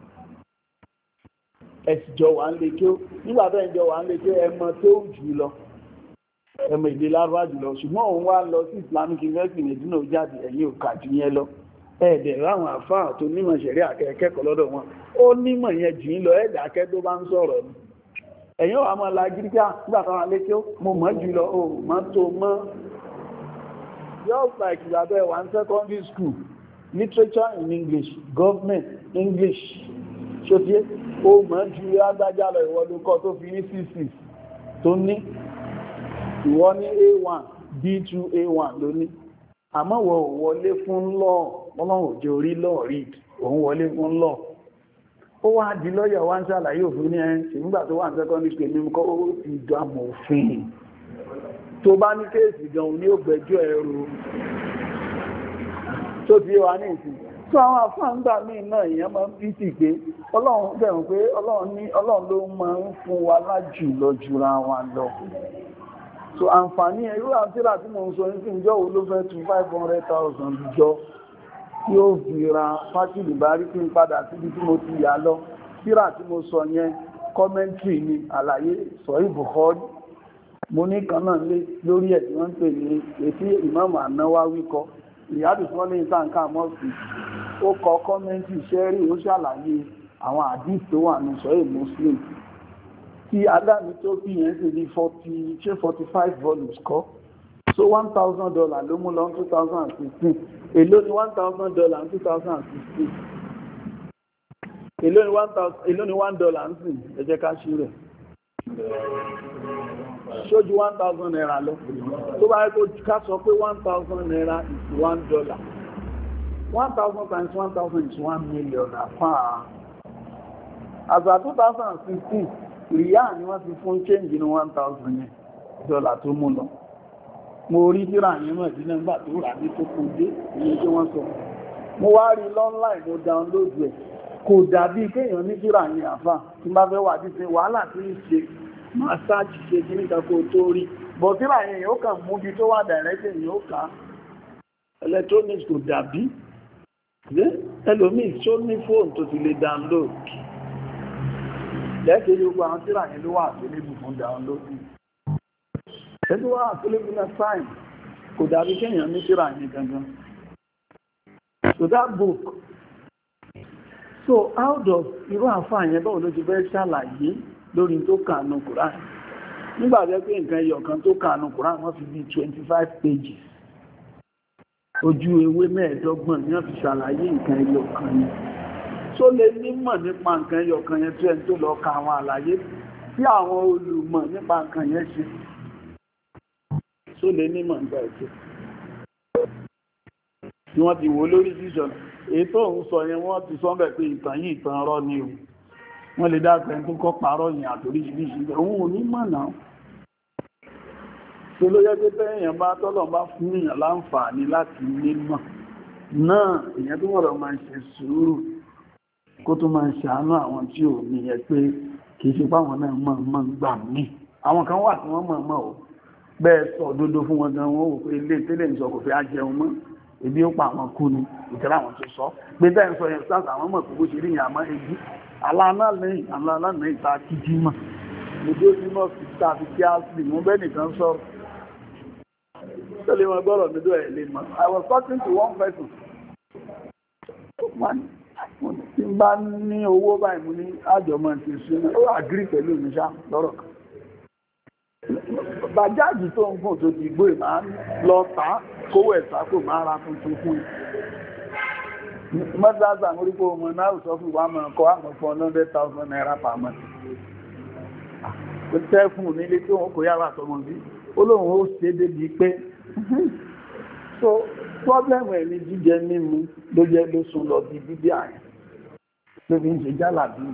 Ẹ̀sìjọ wà ń lè kí ó nígbà bẹ́ẹ̀ jọ wà ń lè kí ẹmọ tó jù lọ ẹmọ ìdè lárúbá jùlọ ṣùgbọ́n òun wá lọ sí Islamic University Medina jáde ẹ̀yìn òkà jù yẹn lọ ẹ̀ẹ̀dẹ̀ ráwọn àfáà tó nímọ̀ ṣẹ̀rí akẹ́kẹ́kọ̀ọ́ lọ́dọ̀ wọn ó nímọ̀ yẹn jù lọ ẹ̀dẹ̀ akẹ́ tó bá ń sọ̀rọ̀ ni ẹ̀yìn wà mọ́ la gírígá nígbà táwọn lè kí ó mo mọ̀ jù lọ ó mọ́ tó mọ́ just like ìgbàbẹ́ wà ní secondary school literature in English government English ṣòtíé ó mọ̀ jù agbájá lọ ìwọ́dúnkọ́ tó fi ní 6 tó ní ìwọ ní A1 B2 A1 lóní àmọ́ wọ wọlé fún lọ́ọ̀ ọlọ́run òjò orí lọ́ọ̀ rí òun wọlé fún lọ́ọ̀ ó wá di lọ́yà wá ń ṣàlàyé òfin ní ẹn tí nígbà tó wà ní secondary school ní kọ́ ó ti dámọ̀ òfin tó bá ní kéèsì gan ní ó gbẹ́jọ́ ẹrù tó ti wà ní ìsìn tó àwọn àfáàǹgbà míì náà èèyàn máa ń bí sí pé ọlọ́run bẹ̀rùn pé ọlọ́run ló máa ń fún wa lájù lọ jura wa lọ so àǹfààní ẹ̀rú àtíra tí mo ń sọ ní sí ìjọ́ wo ló fẹ́ tún 500,000 jọ tí ó fi ra Fatihul Bari kí n padà síbi tí mo ti yà lọ tíra tí mo sọ yẹn commentary ni àlàyé Sahih Bukhari mo ní kan náà lórí ẹ̀ tí wọ́n ń pè ní ètí Imam An-Nawawi kọ ìyádùn tí wọ́n ní ìtànkà mọ́sí ó kọ commentary ṣẹ́rí ó ṣàlàyé àwọn hadith tó wà ní Sahih Muslim tí adáni tó bí yẹn sì ní 45 volumes kọ́ so $1,000 ló mú lọ 2016 èló ni $1,000 ní 2016 èló ni $1 ń sìn ẹ jẹ́ ká ṣí rẹ̀ ṣójú 1,000 naira lọ tó bá yẹ kó ká sọ pé 1,000 naira is $1 1,000 times 1,000 is 1 million àfáà àgbà 2016 ríyà ni wọ́n ti fún change ní 1,000 yẹn dọ́là tó mú lọ mo rí tíra yẹn mọ̀ ìdínà nígbà tó rà ní tó kò dé ní tí wọ́n sọ mo wá rí online mo download ẹ̀ kò dàbí kéèyàn ní tíra yẹn àfáà tí bá fẹ́ wà díṣe wàhálà tí ń ṣe massage ṣe kí ní kakó tó rí bọ̀ tíra yẹn yóò kàn mú bí tó wà direct yóò ká electronics kò dàbí ẹlòmíì tó ní fóònù tó ti lè download lẹ́ẹ̀kẹ́ yóò gba àwọn tíra yẹn ló wà àtúlébù fún download ẹni wà àtúlébù náà sáìn kò dàbí kéèyàn ní tíra yẹn gangan so that book so out of irú àǹfààní yẹn báwo ló ti fẹ́ ṣàlàyé lórí tó kànú Kùránì nígbàtẹ́ pé nǹkan ẹyọ kan tó kànú Kùránì wọ́n fi bí 25 pages ojú ewé 25 ni wọ́n fi ṣàlàyé nǹkan ẹyọ kan yẹn tó lè nímọ̀ nípa nǹkan ẹyọ kan yẹn tó ẹni tó lọ ka àwọn àlàyé tí àwọn olùmọ̀ nípa nǹkan yẹn ṣe tó lè nímọ̀ nípa ẹ̀kẹ́ tí wọ́n ti wò lórí vision èyí tó ń sọ yẹn wọ́n ti sọ bẹ̀ pé ìtàn yìí ìtàn ọ̀rọ̀ ni o wọ́n lè dápẹ́ tó kọ́ parọ́ yìí àtòrí ìṣìṣẹ́ òun ò ní mọ̀ náà tó ló yẹ pé tẹ́yìn bá tọ́lọ̀ bá fún èèyàn láǹfààní láti nímọ̀ náà èèyàn tó wọ́rọ̀ máa ń ṣe sùúrù kó tó máa ń ṣàánú àwọn tí ò ní yẹ pé kìí ṣe páwọn náà mọ̀ ń gbà mí àwọn kan wà tí wọ́n mọ̀ ò bẹ́ẹ̀ sọ òdodo fún wọn gan wọn ò pé ilé tẹ́lẹ̀ ń sọ kò fẹ́ á jẹun mọ́ ebi ó pa àwọn kú ni ìtẹ́lẹ̀ àwọn tó sọ pé bẹ́ẹ̀ ń sọ yẹn sáà àwọn mọ̀ kókó ṣe rí ìyàn àmọ́ ebi aláàlẹ́ ìta kìí mọ̀ lójú sí mọ́ sí tàbí kí á sì mú bẹ́ẹ̀ nìkan sọ̀rọ̀ tẹ́lẹ̀ wọn gbọ́rọ̀ nídó ẹ̀ lè mọ̀ I was talking to one person tí n bá ní owó báyìí mú ní àjọmọ̀ ti ṣúná ó àgírí pẹ̀lú mi ṣá lọ́rọ̀ kan bàjáàjì tó ń gùn tó ti gbó ìmá lọ tà kówó ẹ̀sà kò máa ra tuntun fún mọ́sáàsà orípo ọmọ náà sọ fún wa mọ̀ kọ́ àmọ́ fún 100,000 naira per month ó tẹ́ fún nílé tí wọ́n kò yára tọmọ sí olóhùn ó ṣe débi pé so problem ẹ̀ ní jíjẹ mímu ló jẹ́ ló sún lọ bí bíbí àyàn ló fi ń ṣe jálà bí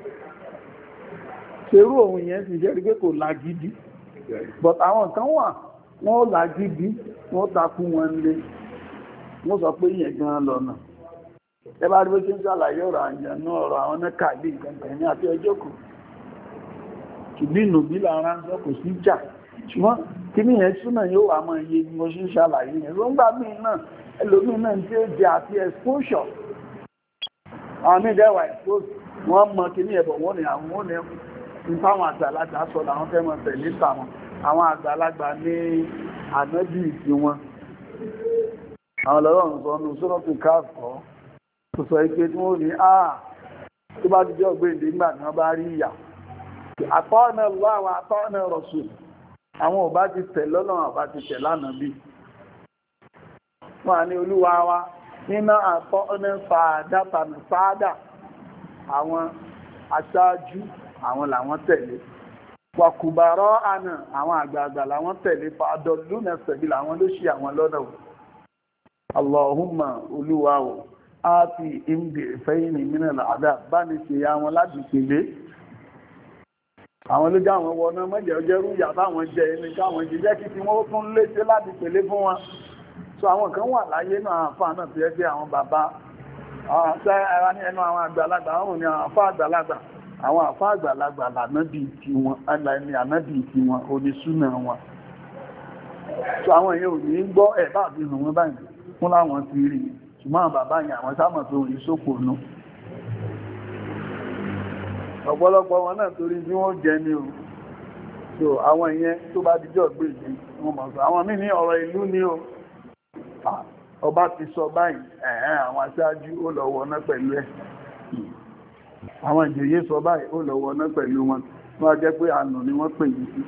ṣerú òun yẹn sì jẹ́ pé kò lágídí but àwọn kan wà wọ́n lágídí wọ́n takú wọn lé wọ́n sọ pé yẹn gan lọ́nà ẹ bá rí bó ṣe ń ṣàlàyé ọ̀rọ̀ àyànnú ọ̀rọ̀ àwọn nẹ́kàlì nǹkan ní àti ọjọ́ kù ṣùgbínú bí lára ń sọ kò sí jà ṣùgbọ́n kí ní ẹ̀ súnà yóò wà mọ́ iye bí mo ṣe ń ṣàlàyé yẹn ló ń gbà mí náà ẹlòmí náà tí ó jẹ àti exposure àwọn mí dẹ́wà expose wọ́n mọ kí ní ẹ̀bọ̀ wọ́n ní àwọn ó ní táwọn àgbàlagbà sọ làwọn fẹ́ mọ̀ tẹ̀lé tàwọn àwọn àgbàlagbà ní ànábì ìsìn wọn àwọn lọ́rọ̀ ń sọ ọ́nù sọ́nà tó káàkọ́ tó sọ ike tí wọ́n ní tó bá jíjọ́ gbéǹde nígbà tí wọ́n bá rí ìyà àtọ́ọ̀nà lọ́wọ́ àtọ́ọ̀nà Rasul àwọn ò bá ti tẹ̀ lọ́nà àbá ti tẹ̀ lánàá bí wọ́n ní olúwa wa nínú àtọ́ọ̀nà sáádà àwọn aṣáájú àwọn làwọn tẹ̀lé wàkùbàrọ̀ àná àwọn àgbààgbà làwọn tẹ̀lé fàdọ̀lúnà sẹ̀bí làwọn ló ṣì àwọn lọ́nà Allahumma olúwa o áti ìmdè fẹ́yìn ìmìnà àdá bá ní ṣe ya wọn láti pèlé àwọn ló já àwọn wọná mẹ́jẹ̀ ọjẹ́rú ìyà táwọn jẹ ẹni káwọn jẹ́ kí tí wọ́n tún léṣe láti pèlé fún wọn so àwọn kan wà láyé náà àfáà náà fi ẹgbẹ́ àwọn bàbá ara ní ẹnu àwọn àgbàlagbà àwọn ni àwọn àfáà àgbàlagbà lànábì tí wọn aláìní ànábì tí wọn onísúnà wọn so àwọn èèyàn ò ní gbọ́ ẹ̀ bá fi hàn wọn báyìí fún láwọn ti rí ṣùgbọ́n àwọn bàbá yẹn àwọn sámọ̀ tó rí sópò nù ọ̀pọ̀lọpọ̀ wọn náà torí bí wọ́n jẹ ní o so àwọn ìyẹn tó bá díjọ́ gbèjì wọn mọ̀ sọ àwọn míì ní ọ̀rọ̀ ìlú ní o ọba ti sọ báyìí àwọn aṣáájú ó lọ wọná pẹ̀lú ẹ̀ àwọn ìjòyè sọ báyìí ó lọ́wọ́ náà pẹ̀lú wọn wọ́n jẹ́ pé ànà ni wọ́n pè yìí sí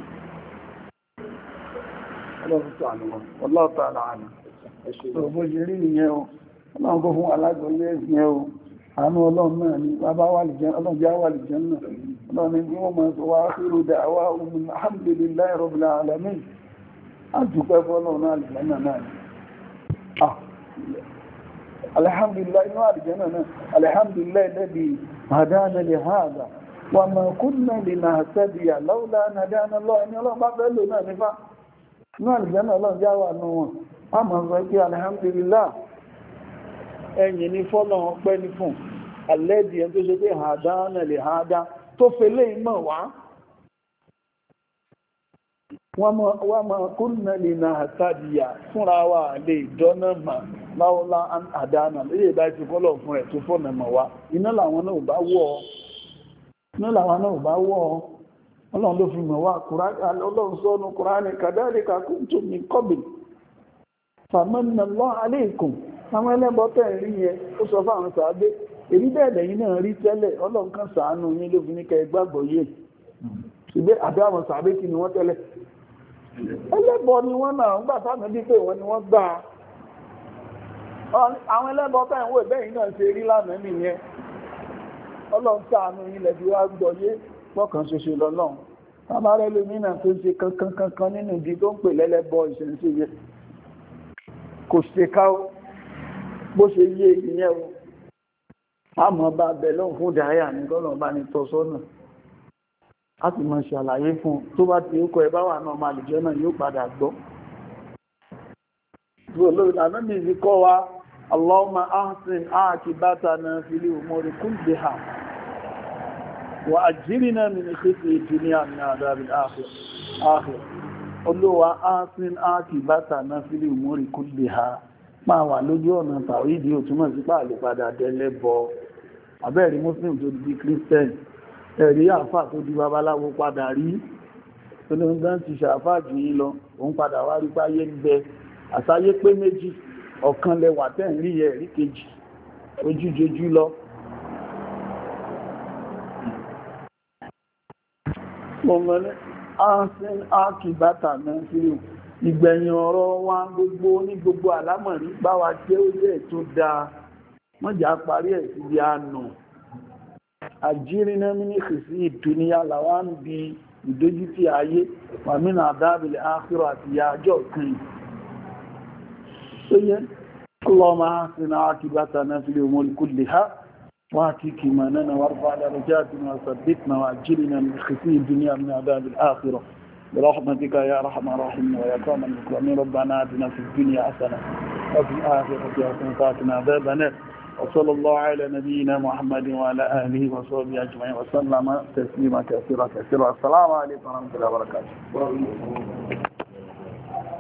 ọlọ́run tó ànà wọn ọlọ́ọ̀tọ̀ àlàánà ẹ̀ṣọ́ bó ṣe rí nìyẹn o ọlọ́run kó fún alágbọ́lé ẹ̀sìn o àánú ọlọ́run náà ni bàbá wà lè jẹ́ ọlọ́run já wà lè jẹ́ náà ọlọ́run ni wọ́n máa sọ wá akhiru da'wahum alhamdulillahi rabbil alamin a dúpẹ́ fọ́lọ́run náà àlùjànnà náà alhamdulillah inú àlùjànnà náà alhamdulillah alladhi hadana li hadha wa ma kunna linahtadiya lawla an hadana Allah ẹni ọlọ́run bá fẹ́ lò náà nífà inú àlùjànnà ọlọ́run já wà nù wọn a máa sọ pé alhamdulillah ẹ̀yìn ní fọ́lọ́run pẹ́ ní fún alẹ́dì ẹni tó ṣe pé hadana li hadha tó fẹ́lẹ̀ ìmọ̀ wá wọ́n máa kunna linahtadiya fúnra wa lè dọ́nà mà láwọ́lá àdánà lè bá ti fọ́lọ̀ fún ẹ̀ tó fọ́nà mọ̀ wá iná làwọn náà bá wọ́ ọ ọlọ́run ló fi mọ̀ wá ọlọ́run sọ́nù Kùránì kadhalika kuntum min qabl famanna Allahu alaykum àwọn ẹlẹ́bọ̀tẹ̀ rí yẹn ó sọ fáwọn sàábé èrí bẹ́ẹ̀dẹ̀ yìí náà rí tẹ́lẹ̀ ọlọ́run kan ṣàánú yín ló fi ní kẹ́ gbàgbọ́ yé ṣùgbẹ́ àbẹ́ àwọn sàábé kí ni wọ́n tẹ́lẹ̀ ẹlẹ́bọ ni wọ́n náà ń gbà sáàmì bí pé wọ́n ni wọ́n gbà àwọn ẹlẹ́bọ̀tẹ̀ ìwò ìbẹ́yìn náà ṣe rí lánàá nìyẹn ọlọ́run ṣàánú yín lẹ́bí wá gbọ́ yé pọ́kàn ṣoṣo lọ́lọ́run tábàárẹ̀ lómìnà tó ṣe kankan nínú ìdí tó ń pè lẹ́lẹ́bọ ìṣẹ̀ǹṣe yẹ kò ṣe ká bó ṣe yé ìyẹn o àmọ́ bá bẹ̀ lọ́hùn fún dáyà ní gọ́nà bá ní tọ́ sọ́nà a sì mọ̀ ṣàlàyé fún tó bá ti ókọ ẹ bá wà náà máa lè jẹ́ náà yóò padà gbọ́ Allahumma ahsin aqibatana fil umuri kulliha wa ajirna min khizyi dunya min adhabil akhirah Olúwa ahsin aqibatana fil umuri kulliha máa wà lójú ọ̀nà tàwídìí ò túnmọ̀ sí pàálù padà dẹ́lẹ́bọ abẹ́ẹ̀rí muslim tó di christian ẹ̀rí àfà tó di babaláwo padà rí olóńgbọ́n ti ṣàfà jù yí lọ òun padà wá rí páyé ń bẹ àsáyé pé méjì ọ̀kan lẹwà tẹ́ ń rí ẹ̀rí kejì ojújojú lọ mọ̀mọ́lẹ́ ánsìn ákìbátà náà sílẹ̀ ìgbẹ̀yìn ọ̀rọ̀ wa gbogbo ní gbogbo àlámọ̀rí bá wa jẹ́ ó jẹ́ tó dáa mọ́jà parí ẹ̀ sí bí a nù àjírínà mínísì sí ìdúníyà làwá ń bi ìdójútì ayé wàmínà àdábìlẹ̀ áfíro àti ìyà àjọ kan tó yẹ Allahumma ahsin aqibatana fil umuri kulliha wa atiqimana warfa darajatina wa sabbitna wa ajirna min khizyi dunya min adhabil akhirah برحمتك يا ارحم الراحمين ويا اكرم المكرمين ربنا آتنا في الدنيا حسنه وفي الاخره حسنه وقنا عذاب النار وصلى الله على نبينا محمد وعلى اله وصحبه اجمعين وسلم تسليما كثيرا السلام عليكم ورحمه الله وبركاته